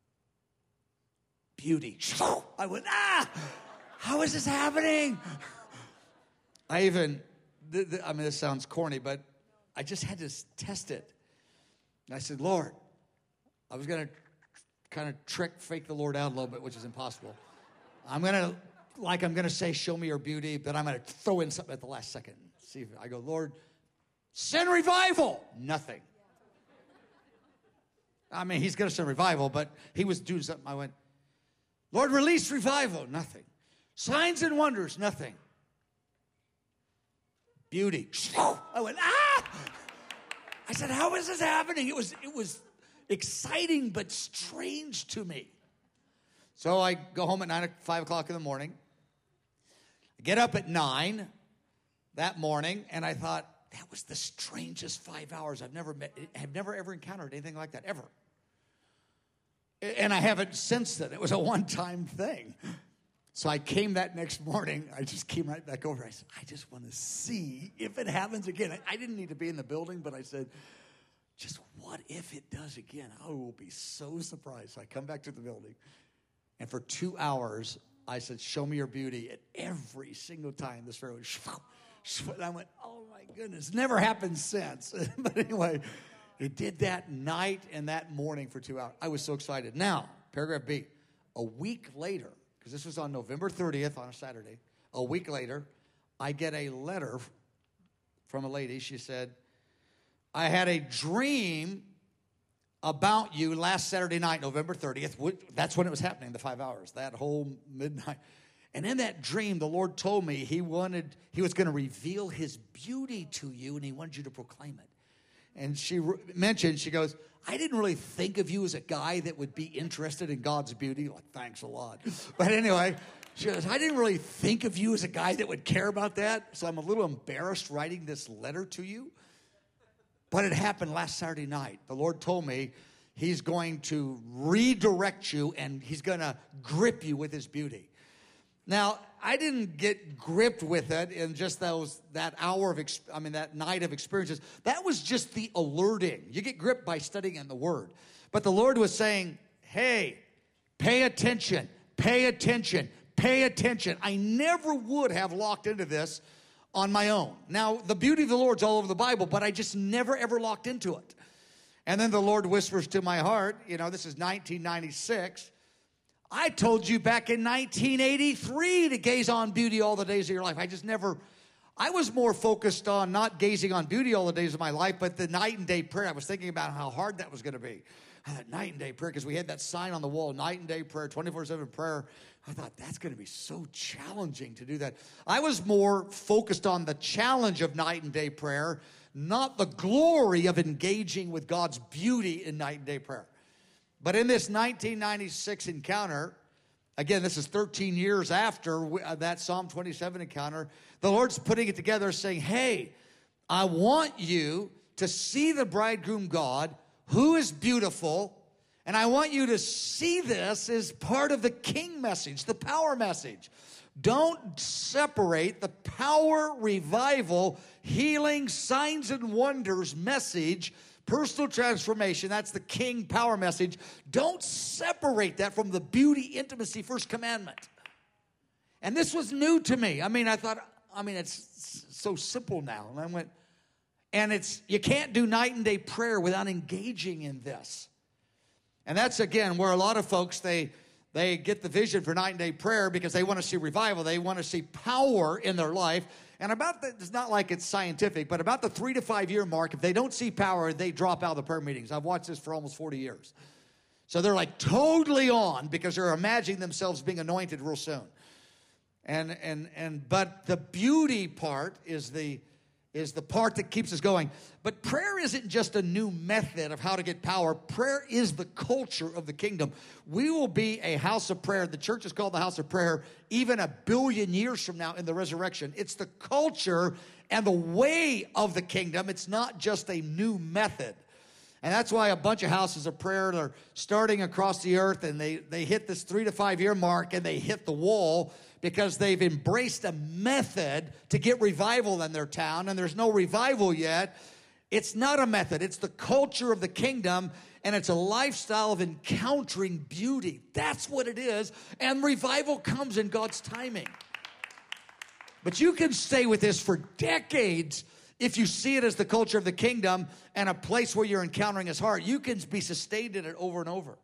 A: Beauty. I went, ah, how is this happening? I even, I mean, this sounds corny, but I just had to test it. And I said, Lord, I was going to kind of trick, fake the Lord out a little bit, which is impossible. I'm going to, like I'm going to say, show me your beauty, but I'm going to throw in something at the last second. See if I go, Lord, send revival. Nothing. I mean, He's going to send revival, but He was doing something. I went, Lord, release revival. Nothing. Signs and wonders. Nothing. Beauty. I went, ah! I said, how is this happening? It was, it was exciting but strange to me. So I go home at nine, five o'clock in the morning. I get up at nine that morning, and I thought, that was the strangest five hours I've never met. I've never ever encountered anything like that, ever. And I haven't since then. It was a one-time thing. So I came that next morning. I just came right back over. I said, I just want to see if it happens again. I, I didn't need to be in the building, but I said, just what if it does again? I will be so surprised. So I come back to the building. And for two hours, I said, show me your beauty. And every single time, this Spirit would, and I went, oh my goodness. Never happened since. But anyway, it did that night and that morning for two hours. I was so excited. Now, paragraph B. A week later, because this was on November thirtieth on a Saturday, a week later, I get a letter from a lady. She said, I had a dream about you last Saturday night, November thirtieth. That's when it was happening, the five hours, that whole midnight. And in that dream, the Lord told me he wanted, he was going to reveal his beauty to you, and he wanted you to proclaim it. And she re- mentioned, she goes, I didn't really think of you as a guy that would be interested in God's beauty. Like, thanks a lot. But anyway, she goes, I didn't really think of you as a guy that would care about that. So I'm a little embarrassed writing this letter to you. But it happened last Saturday night. The Lord told me he's going to redirect you and he's going to grip you with his beauty. Now, I didn't get gripped with it in just those that hour of, I mean, that night of experiences. That was just the alerting. You get gripped by studying in the Word. But the Lord was saying, hey, pay attention, pay attention, pay attention. I never would have locked into this on my own. Now, the beauty of the Lord's all over the Bible, but I just never, ever locked into it. And then the Lord whispers to my heart, you know, this is nineteen ninety-six. I told you back in nineteen eighty-three to gaze on beauty all the days of your life. I just never, I was more focused on not gazing on beauty all the days of my life, but the night and day prayer. I was thinking about how hard that was going to be. That night and day prayer, because we had that sign on the wall, night and day prayer, twenty-four seven prayer. I thought, that's going to be so challenging to do that. I was more focused on the challenge of night and day prayer, not the glory of engaging with God's beauty in night and day prayer. But in this nineteen ninety-six encounter, again, this is thirteen years after that Psalm twenty-seven encounter, the Lord's putting it together saying, hey, I want you to see the bridegroom God who is beautiful, and I want you to see this as part of the king message, the power message. Don't separate the power, revival, healing, signs and wonders message, personal transformation, that's the king power message. Don't separate that from the beauty, intimacy, first commandment. And this was new to me. I mean, I thought, I mean, it's so simple now. And I went, and it's, you can't do night and day prayer without engaging in this. And that's, again, where a lot of folks, they they get the vision for night and day prayer because they want to see revival. They want to see power in their life. And about the, it's not like it's scientific, but about the three to five year mark, if they don't see power, they drop out of the prayer meetings. I've watched this for almost forty years. So they're like totally on because they're imagining themselves being anointed real soon. And and and but the beauty part is the is the part that keeps us going. But prayer isn't just a new method of how to get power. Prayer is the culture of the kingdom. We will be a house of prayer. The church is called the house of prayer even a billion years from now in the resurrection. It's the culture and the way of the kingdom. It's not just a new method. And that's why a bunch of houses of prayer are starting across the earth, and they, they hit this three to five year mark and they hit the wall because they've embraced a method to get revival in their town, and there's no revival yet. It's not a method. It's the culture of the kingdom, and it's a lifestyle of encountering beauty. That's what it is, and revival comes in God's timing. But you can stay with this for decades if you see it as the culture of the kingdom and a place where you're encountering his heart. You can be sustained in it over and over.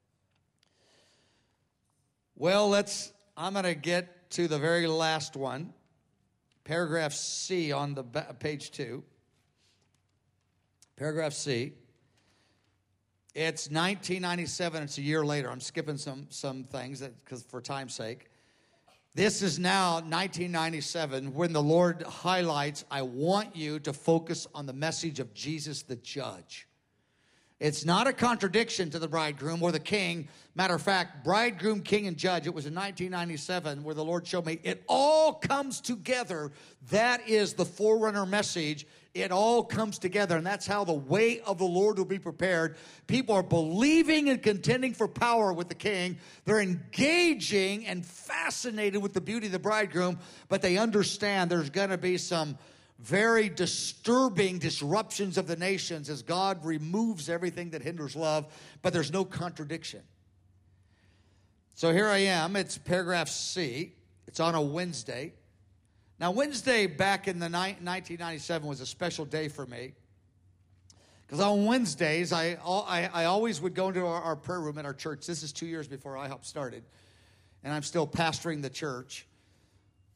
A: Well, let's, I'm going to get to the very last one. Paragraph C on the page two. Paragraph C. It's nineteen ninety-seven. It's a year later. I'm skipping some, some things because for time's sake. This is now nineteen ninety-seven when the Lord highlights, I want you to focus on the message of Jesus the judge. It's not a contradiction to the bridegroom or the king. Matter of fact, bridegroom, king, and judge, it was in nineteen ninety-seven where the Lord showed me it all comes together. That is the forerunner message. It all comes together, and that's how the way of the Lord will be prepared. People are believing and contending for power with the king. They're engaging and fascinated with the beauty of the bridegroom, but they understand there's going to be some very disturbing disruptions of the nations as God removes everything that hinders love, but there's no contradiction. So here I am. It's paragraph C. It's on a Wednesday. Now, Wednesday back in the nineteen ninety-seven was a special day for me because on Wednesdays, I, I, I always would go into our, our prayer room at our church. This is two years before I helped started, and I'm still pastoring the church.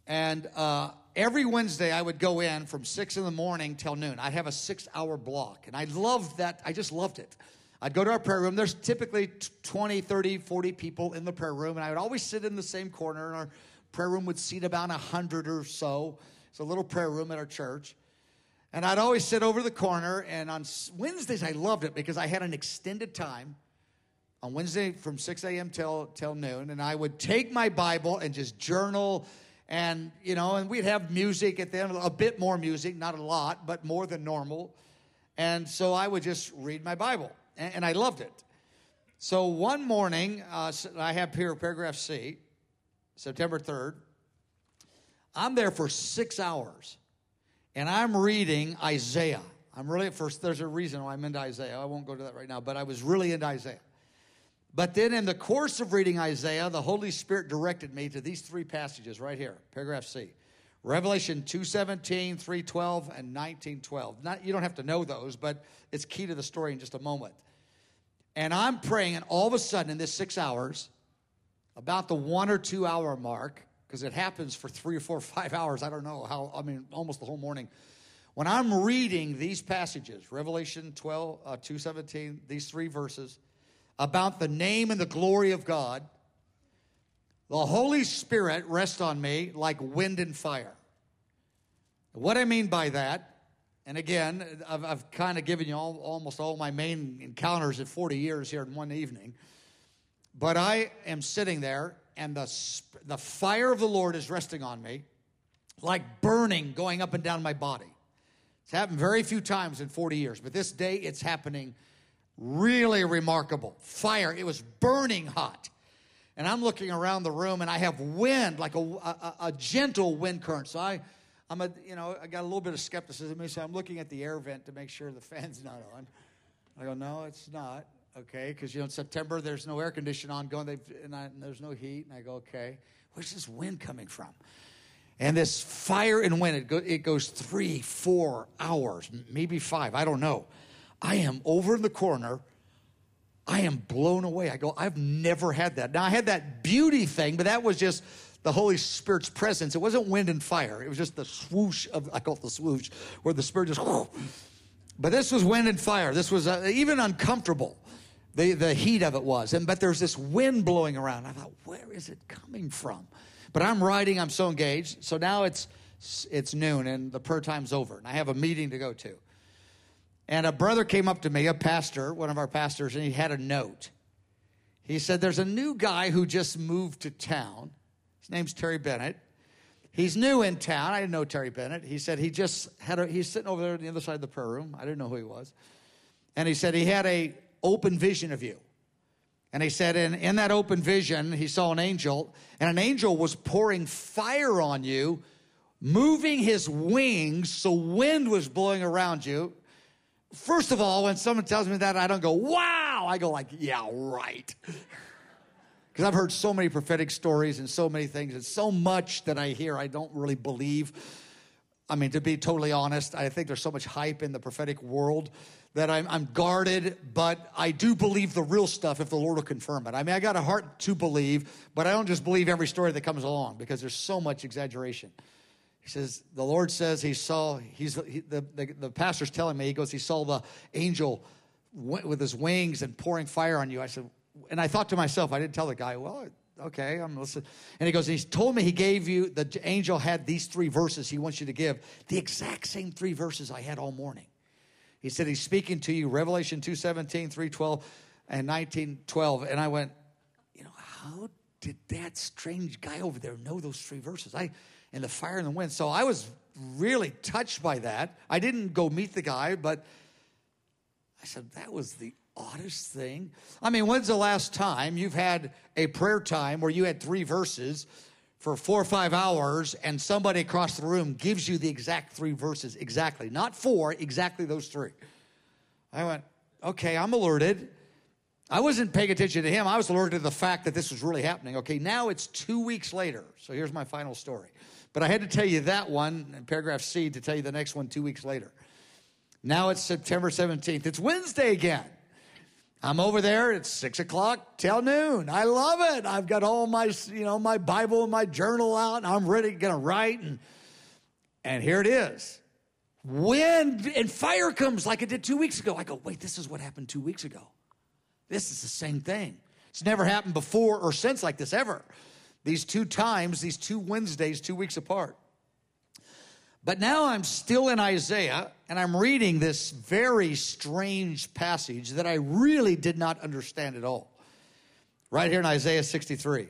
A: And uh, every Wednesday I would go in from six in the morning till noon. I'd have a six-hour block. And I loved that. I just loved it. I'd go to our prayer room. There's typically twenty, thirty, forty people in the prayer room. And I would always sit in the same corner. And our prayer room would seat about one hundred or so. It's a little prayer room at our church. And I'd always sit over the corner. And on Wednesdays, I loved it because I had an extended time on Wednesday from six a.m. till, till noon. And I would take my Bible and just journal. And, you know, and we'd have music at the end, a bit more music, not a lot, but more than normal. And so I would just read my Bible. And, and I loved it. So one morning, uh, I have here paragraph C, September third. I'm there for six hours. And I'm reading Isaiah. I'm really at first, there's a reason why I'm into Isaiah. I won't go to that right now, but I was really into Isaiah. But then in the course of reading Isaiah, the Holy Spirit directed me to these three passages right here, paragraph C. Revelation two seventeen, three twelve, and nineteen twelve. Not, you don't have to know those, but it's key to the story in just a moment. And I'm praying, and all of a sudden in this six hours, about the one or two hour mark, because it happens for three or four or five hours. I don't know how, I mean, almost the whole morning. When I'm reading these passages, Revelation twelve, uh, two seventeen, these three verses, about the name and the glory of God, the Holy Spirit rests on me like wind and fire. What I mean by that, and again, I've, I've kind of given you all, almost all my main encounters in forty years here in one evening, but I am sitting there, and the, the fire of the Lord is resting on me, like burning, going up and down my body. It's happened very few times in forty years, but this day it's happening really remarkable. Fire, it was burning hot. And I'm looking around the room, and I have wind, like a, a, a gentle wind current. So I, I'm a, you know, I got a little bit of skepticism. So I'm looking at the air vent to make sure the fan's not on. I go, no, it's not. Okay, because, you know, in September, there's no air conditioning on going, and, I, and there's no heat. And I go, okay, where's this wind coming from? And this fire and wind, it, go, it goes three, four hours, maybe five, I don't know. I am over in the corner. I am blown away. I go, I've never had that. Now, I had that beauty thing, but that was just the Holy Spirit's presence. It wasn't wind and fire. It was just the swoosh of, I call it the swoosh, where the Spirit just, whoosh. But this was wind and fire. This was uh, even uncomfortable, the, the heat of it was. And But there's this wind blowing around. I thought, where is it coming from? But I'm writing. I'm so engaged. So now it's it's noon, and the prayer time's over, and I have a meeting to go to. And a brother came up to me, a pastor, one of our pastors, and he had a note. He said, there's a new guy who just moved to town. His name's Terry Bennett. He's new in town. I didn't know Terry Bennett. He said he just had a, he's sitting over there on the other side of the prayer room. I didn't know who he was. And he said he had a open vision of you. And he said in, in that open vision, he saw an angel, and an angel was pouring fire on you, moving his wings so wind was blowing around you. First of all, when someone tells me that, I don't go, wow. I go like, yeah, right. Because I've heard so many prophetic stories and so many things, and so much that I hear I don't really believe. I mean, to be totally honest, I think there's so much hype in the prophetic world that I'm, I'm guarded, but I do believe the real stuff if the Lord will confirm it. I mean, I got a heart to believe, but I don't just believe every story that comes along because there's so much exaggeration. He says, the Lord says he saw, he's he, the, the, the pastor's telling me, he goes, he saw the angel with his wings and pouring fire on you. I said, and I thought to myself, I didn't tell the guy, well, okay, I'm listening. And he goes, he's told me he gave you, the angel had these three verses he wants you to give, the exact same three verses I had all morning. He said he's speaking to you, Revelation two seventeen, three twelve, and nineteen twelve. And I went, you know, how did that strange guy over there know those three verses? I... And the fire and the wind. So I was really touched by that. I didn't go meet the guy, but I said, that was the oddest thing. I mean, when's the last time you've had a prayer time where you had three verses for four or five hours and somebody across the room gives you the exact three verses? Exactly. Not four, exactly those three. I went, okay, I'm alerted. I wasn't paying attention to him. I was alerted to the fact that this was really happening. Okay, now it's two weeks later. So here's my final story. But I had to tell you that one in paragraph C to tell you the next one two weeks later. Now it's September seventeenth. It's Wednesday again. I'm over there. It's six o'clock till noon. I love it. I've got all my, you know, my Bible and my journal out, and I'm ready, going to write. And, and here it is. Wind and fire comes like it did two weeks ago. I go, wait, this is what happened two weeks ago. This is the same thing. It's never happened before or since like this ever. These two times, these two Wednesdays, two weeks apart. But now I'm still in Isaiah, and I'm reading this very strange passage that I really did not understand at all. Right here in Isaiah sixty-three.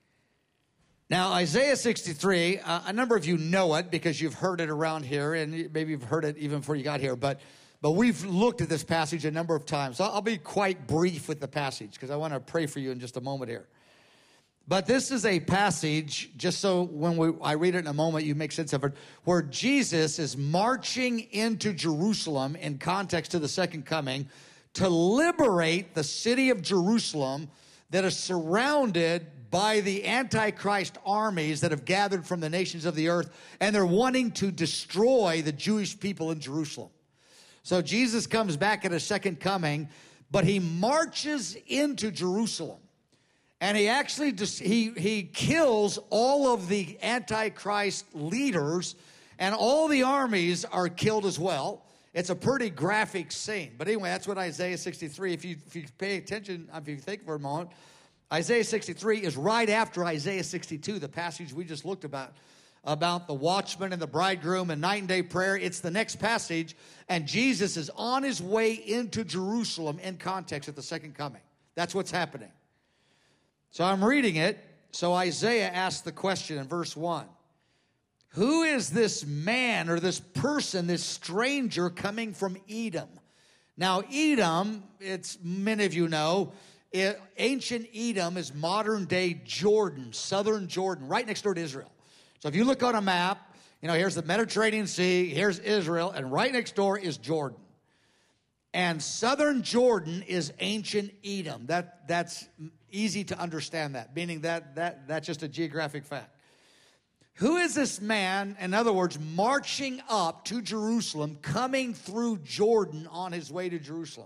A: Now, Isaiah sixty-three, uh, a number of you know it because you've heard it around here, and maybe you've heard it even before you got here, but, but we've looked at this passage a number of times. So I'll be quite brief with the passage because I want to pray for you in just a moment here. But this is a passage, just so when we, I read it in a moment, you make sense of it, where Jesus is marching into Jerusalem in context to the second coming to liberate the city of Jerusalem that is surrounded by the Antichrist armies that have gathered from the nations of the earth, and they're wanting to destroy the Jewish people in Jerusalem. So Jesus comes back at a second coming, but he marches into Jerusalem. And he actually just, he, he kills all of the Antichrist leaders, and all the armies are killed as well. It's a pretty graphic scene. But anyway, that's what Isaiah sixty-three, if you, if you pay attention, if you think for a moment, Isaiah sixty-three is right after Isaiah sixty-two, the passage we just looked about, about the watchman and the bridegroom and night and day prayer. It's the next passage, and Jesus is on his way into Jerusalem in context at the second coming. That's what's happening. So I'm reading it. So Isaiah asked the question in verse one. Who is this man or this person, this stranger coming from Edom? Now, Edom, it's many of you know, it, ancient Edom is modern day Jordan, southern Jordan, right next door to Israel. So if you look on a map, you know, here's the Mediterranean Sea, here's Israel, and right next door is Jordan. And southern Jordan is ancient Edom. That, that's easy to understand that, meaning that, that that's just a geographic fact. Who is this man, in other words, marching up to Jerusalem, coming through Jordan on his way to Jerusalem?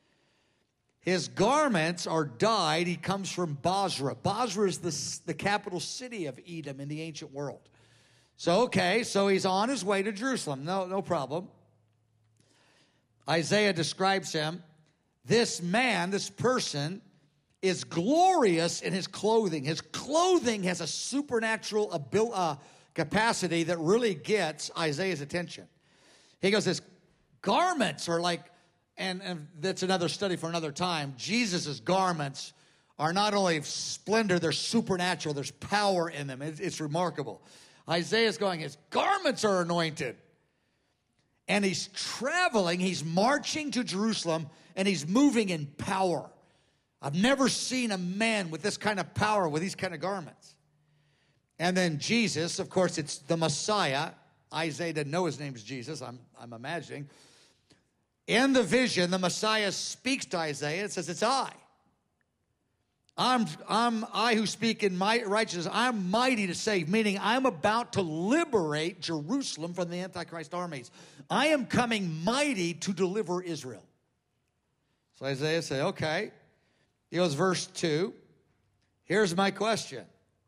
A: His garments are dyed. He comes from Basra. Basra is the, the capital city of Edom in the ancient world. So, okay, so he's on his way to Jerusalem. No, no problem. Isaiah describes him. This man, this person, is glorious in his clothing. His clothing has a supernatural ability, uh, capacity that really gets Isaiah's attention. He goes, his garments are like, and, and that's another study for another time, Jesus' garments are not only splendor, they're supernatural. There's power in them. It's, it's remarkable. Isaiah's going, his garments are anointed. And he's traveling, he's marching to Jerusalem, and he's moving in power. I've never seen a man with this kind of power, with these kind of garments. And then Jesus, of course, it's the Messiah. Isaiah didn't know his name is Jesus, I'm, I'm imagining. In the vision, the Messiah speaks to Isaiah and says, it's I. I'm, I'm I who speak in my righteousness. I'm mighty to save, meaning I'm about to liberate Jerusalem from the Antichrist armies. I am coming mighty to deliver Israel. So Isaiah said, okay. He goes, verse two. Here's my question.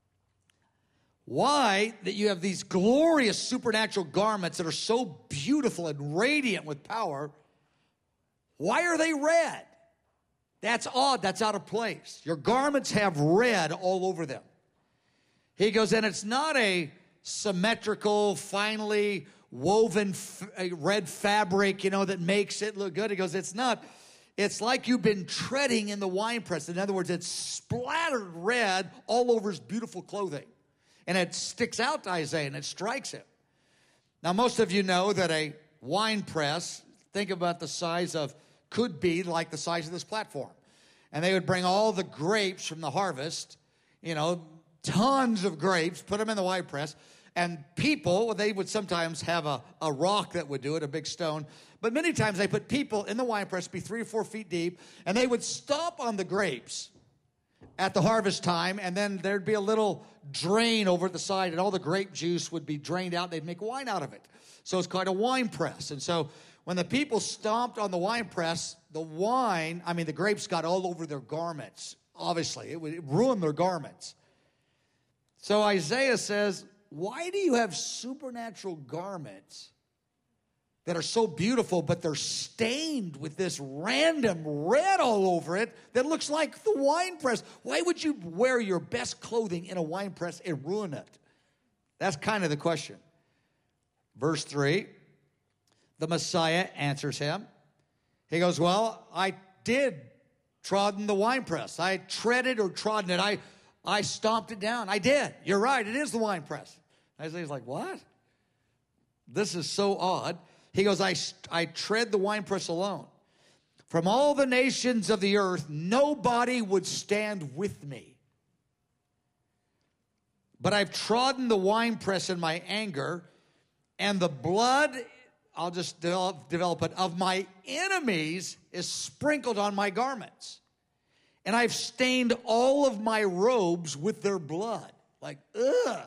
A: Why that you have these glorious supernatural garments that are so beautiful and radiant with power, why are they red? That's odd. That's out of place. Your garments have red all over them. He goes, and it's not a symmetrical, finely woven f- red fabric, you know, that makes it look good. He goes, it's not. It's like you've been treading in the winepress. In other words, it's splattered red all over his beautiful clothing. And it sticks out to Isaiah, and it strikes him. Now, most of you know that a wine press, think about the size of, could be like the size of this platform. And they would bring all the grapes from the harvest, you know, tons of grapes, put them in the wine press. And people, they would sometimes have a, a rock that would do it, a big stone. But many times they put people in the wine press, be three or four feet deep, and they would stomp on the grapes at the harvest time, and then there'd be a little drain over at the side, and all the grape juice would be drained out. They'd make wine out of it. So it's called a wine press. And so when the people stomped on the winepress, the wine, I mean, the grapes got all over their garments, obviously. It, would, it ruined their garments. So Isaiah says, why do you have supernatural garments that are so beautiful, but they're stained with this random red all over it that looks like the winepress? Why would you wear your best clothing in a winepress and ruin it? That's kind of the question. Verse three, the Messiah answers him. He goes, well, I did trodden the winepress. I treaded or trodden it. I, I stomped it down. I did. You're right. It is the winepress. Isaiah's like, what? This is so odd. He goes, I, I tread the winepress alone. From all the nations of the earth, nobody would stand with me. But I've trodden the winepress in my anger, and the blood, I'll just develop, develop it, of my enemies is sprinkled on my garments. And I've stained all of my robes with their blood. Like, ugh.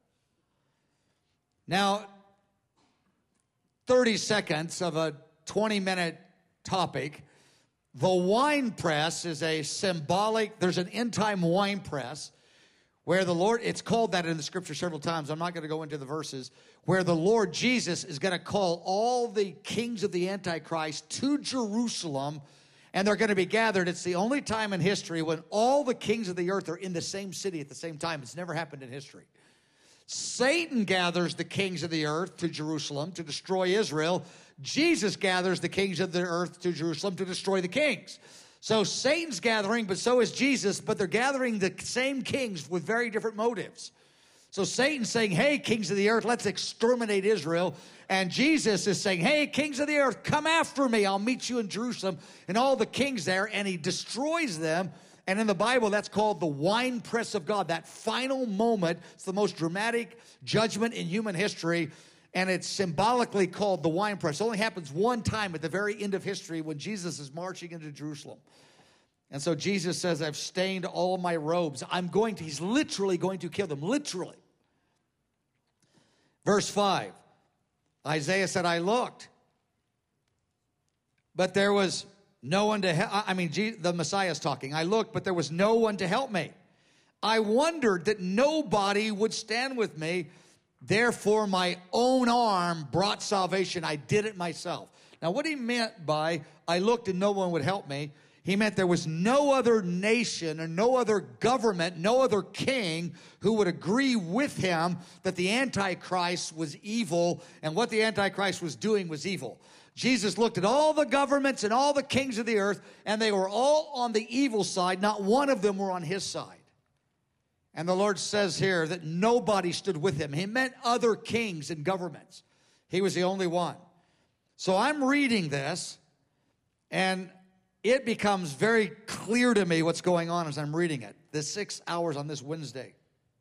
A: Now, thirty seconds of a twenty-minute topic. The wine press is a symbolic, there's an end-time wine press where the Lord, it's called that in the scripture several times. I'm not going to go into the verses, where the Lord Jesus is going to call all the kings of the Antichrist to Jerusalem, and they're going to be gathered. It's the only time in history when all the kings of the earth are in the same city at the same time. It's never happened in history. Satan gathers the kings of the earth to Jerusalem to destroy Israel. Jesus gathers the kings of the earth to Jerusalem to destroy the kings. So Satan's gathering, but so is Jesus, but they're gathering the same kings with very different motives. So Satan's saying, hey, kings of the earth, let's exterminate Israel. And Jesus is saying, hey, kings of the earth, come after me. I'll meet you in Jerusalem. And all the kings there, and he destroys them. And in the Bible, that's called the winepress of God, that final moment. It's the most dramatic judgment in human history, and it's symbolically called the winepress. It only happens one time at the very end of history when Jesus is marching into Jerusalem. And so Jesus says, I've stained all my robes. I'm going to, he's literally going to kill them, literally. Verse five, Isaiah said, I looked, but there was no one to help. I mean, the Messiah is talking. I looked, but there was no one to help me. I wondered that nobody would stand with me. Therefore, my own arm brought salvation. I did it myself. Now, what he meant by, I looked and no one would help me, he meant there was no other nation or no other government, no other king who would agree with him that the Antichrist was evil and what the Antichrist was doing was evil. Jesus looked at all the governments and all the kings of the earth, and they were all on the evil side. Not one of them were on his side. And the Lord says here that nobody stood with him. He meant other kings and governments. He was the only one. So I'm reading this, and it becomes very clear to me what's going on as I'm reading it. The six hours on this Wednesday.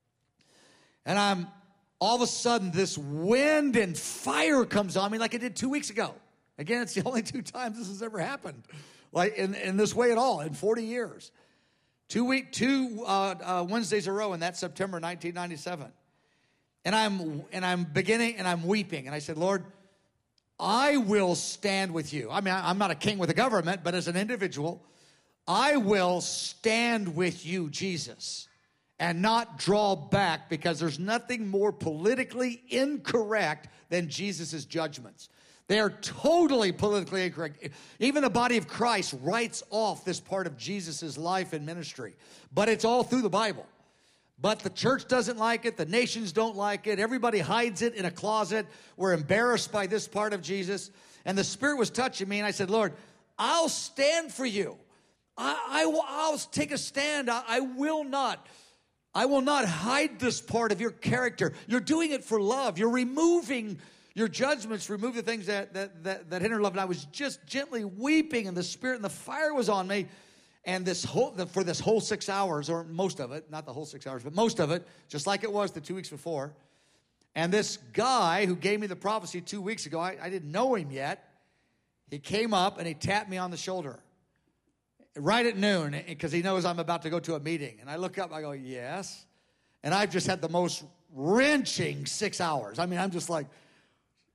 A: And I'm, all of a sudden, this wind and fire comes on me like it did two weeks ago. Again, it's the only two times this has ever happened, like in, in this way at all, in forty years. Two week, two uh, uh, Wednesdays in a row in that September nineteen ninety-seven. And I'm, and I'm beginning, and I'm weeping. And I said, Lord, I will stand with you. I mean, I'm not a king with a government, but as an individual, I will stand with you, Jesus, and not draw back, because there's nothing more politically incorrect than Jesus' judgments. They are totally politically incorrect. Even the body of Christ writes off this part of Jesus' life and ministry. But it's all through the Bible. But the church doesn't like it. The nations don't like it. Everybody hides it in a closet. We're embarrassed by this part of Jesus. And the Spirit was touching me, and I said, Lord, I'll stand for you. I, I will, I'll take a stand. I, I will not. I will not hide this part of your character. You're doing it for love. You're removing your judgments, remove the things that, that, that, that hinder love. And I was just gently weeping, and the Spirit and the fire was on me. And this whole, for this whole six hours, or most of it, not the whole six hours, but most of it, just like it was the two weeks before. And this guy who gave me the prophecy two weeks ago, I, I didn't know him yet. He came up and he tapped me on the shoulder right at noon, because he knows I'm about to go to a meeting. And I look up, I go, yes. And I've just had the most wrenching six hours. I mean, I'm just like,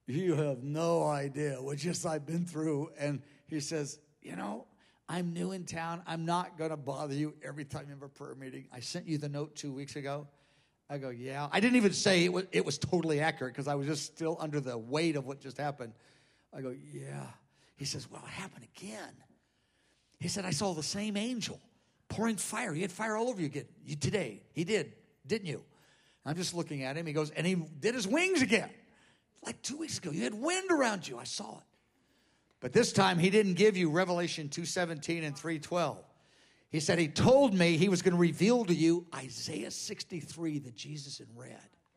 B: you have no idea what just I've been through. And he says, you know, I'm new in town. I'm not going to bother you every time you have a prayer meeting. I sent you the note two weeks ago. I go, yeah. I didn't even say it was, it was totally accurate because I was just still under the weight of what just happened. I go, yeah. He says, well, it happened again. He said, I saw the same angel pouring fire. He had fire all over you again. You, today. He did, didn't you? I'm just looking at him. He goes, and he did his wings again. Like two weeks ago, you had wind around you. I saw it. But this time, he didn't give you Revelation two seventeen and three twelve. He said he told me he was going to reveal to you Isaiah sixty-three, the Jesus in red.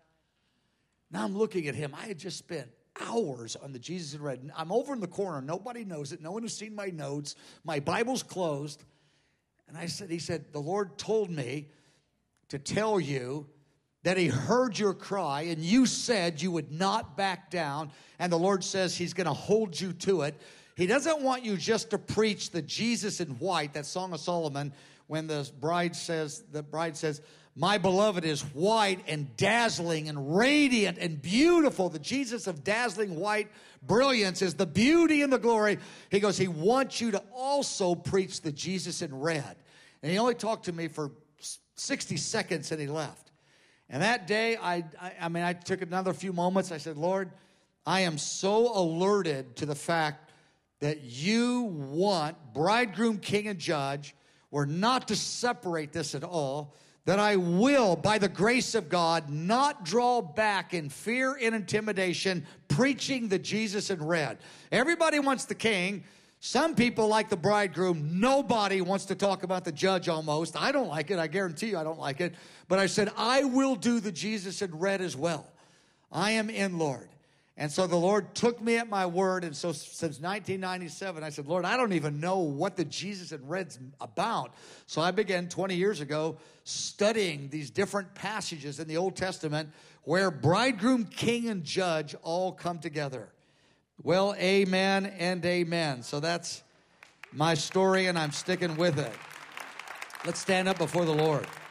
B: Now I'm looking at him. I had just spent hours on the Jesus in red. I'm over in the corner. Nobody knows it. No one has seen my notes. My Bible's closed. And I said, he said, the Lord told me to tell you that he heard your cry, and you said you would not back down, and the Lord says he's going to hold you to it. He doesn't want you just to preach the Jesus in white, that Song of Solomon, when the bride says, the bride says, my beloved is white and dazzling and radiant and beautiful. The Jesus of dazzling white brilliance is the beauty and the glory. He goes, he wants you to also preach the Jesus in red. And he only talked to me for sixty seconds and he left. And that day, I, I, I mean, I took another few moments. I said, Lord, I am so alerted to the fact that you want bridegroom, king, and judge. We're not to separate this at all. That I will, by the grace of God, not draw back in fear and intimidation, preaching the Jesus in red. Everybody wants the king. Some people like the bridegroom. Nobody wants to talk about the judge almost. I don't like it. I guarantee you I don't like it. But I said, I will do the Jesus in red as well. I am in, Lord. And so the Lord took me at my word. And so since nineteen ninety-seven, I said, Lord, I don't even know what the Jesus in red's about. So I began twenty years ago studying these different passages in the Old Testament where bridegroom, king, and judge all come together. Well, amen and amen. So that's my story, and I'm sticking with it. Let's stand up before the Lord.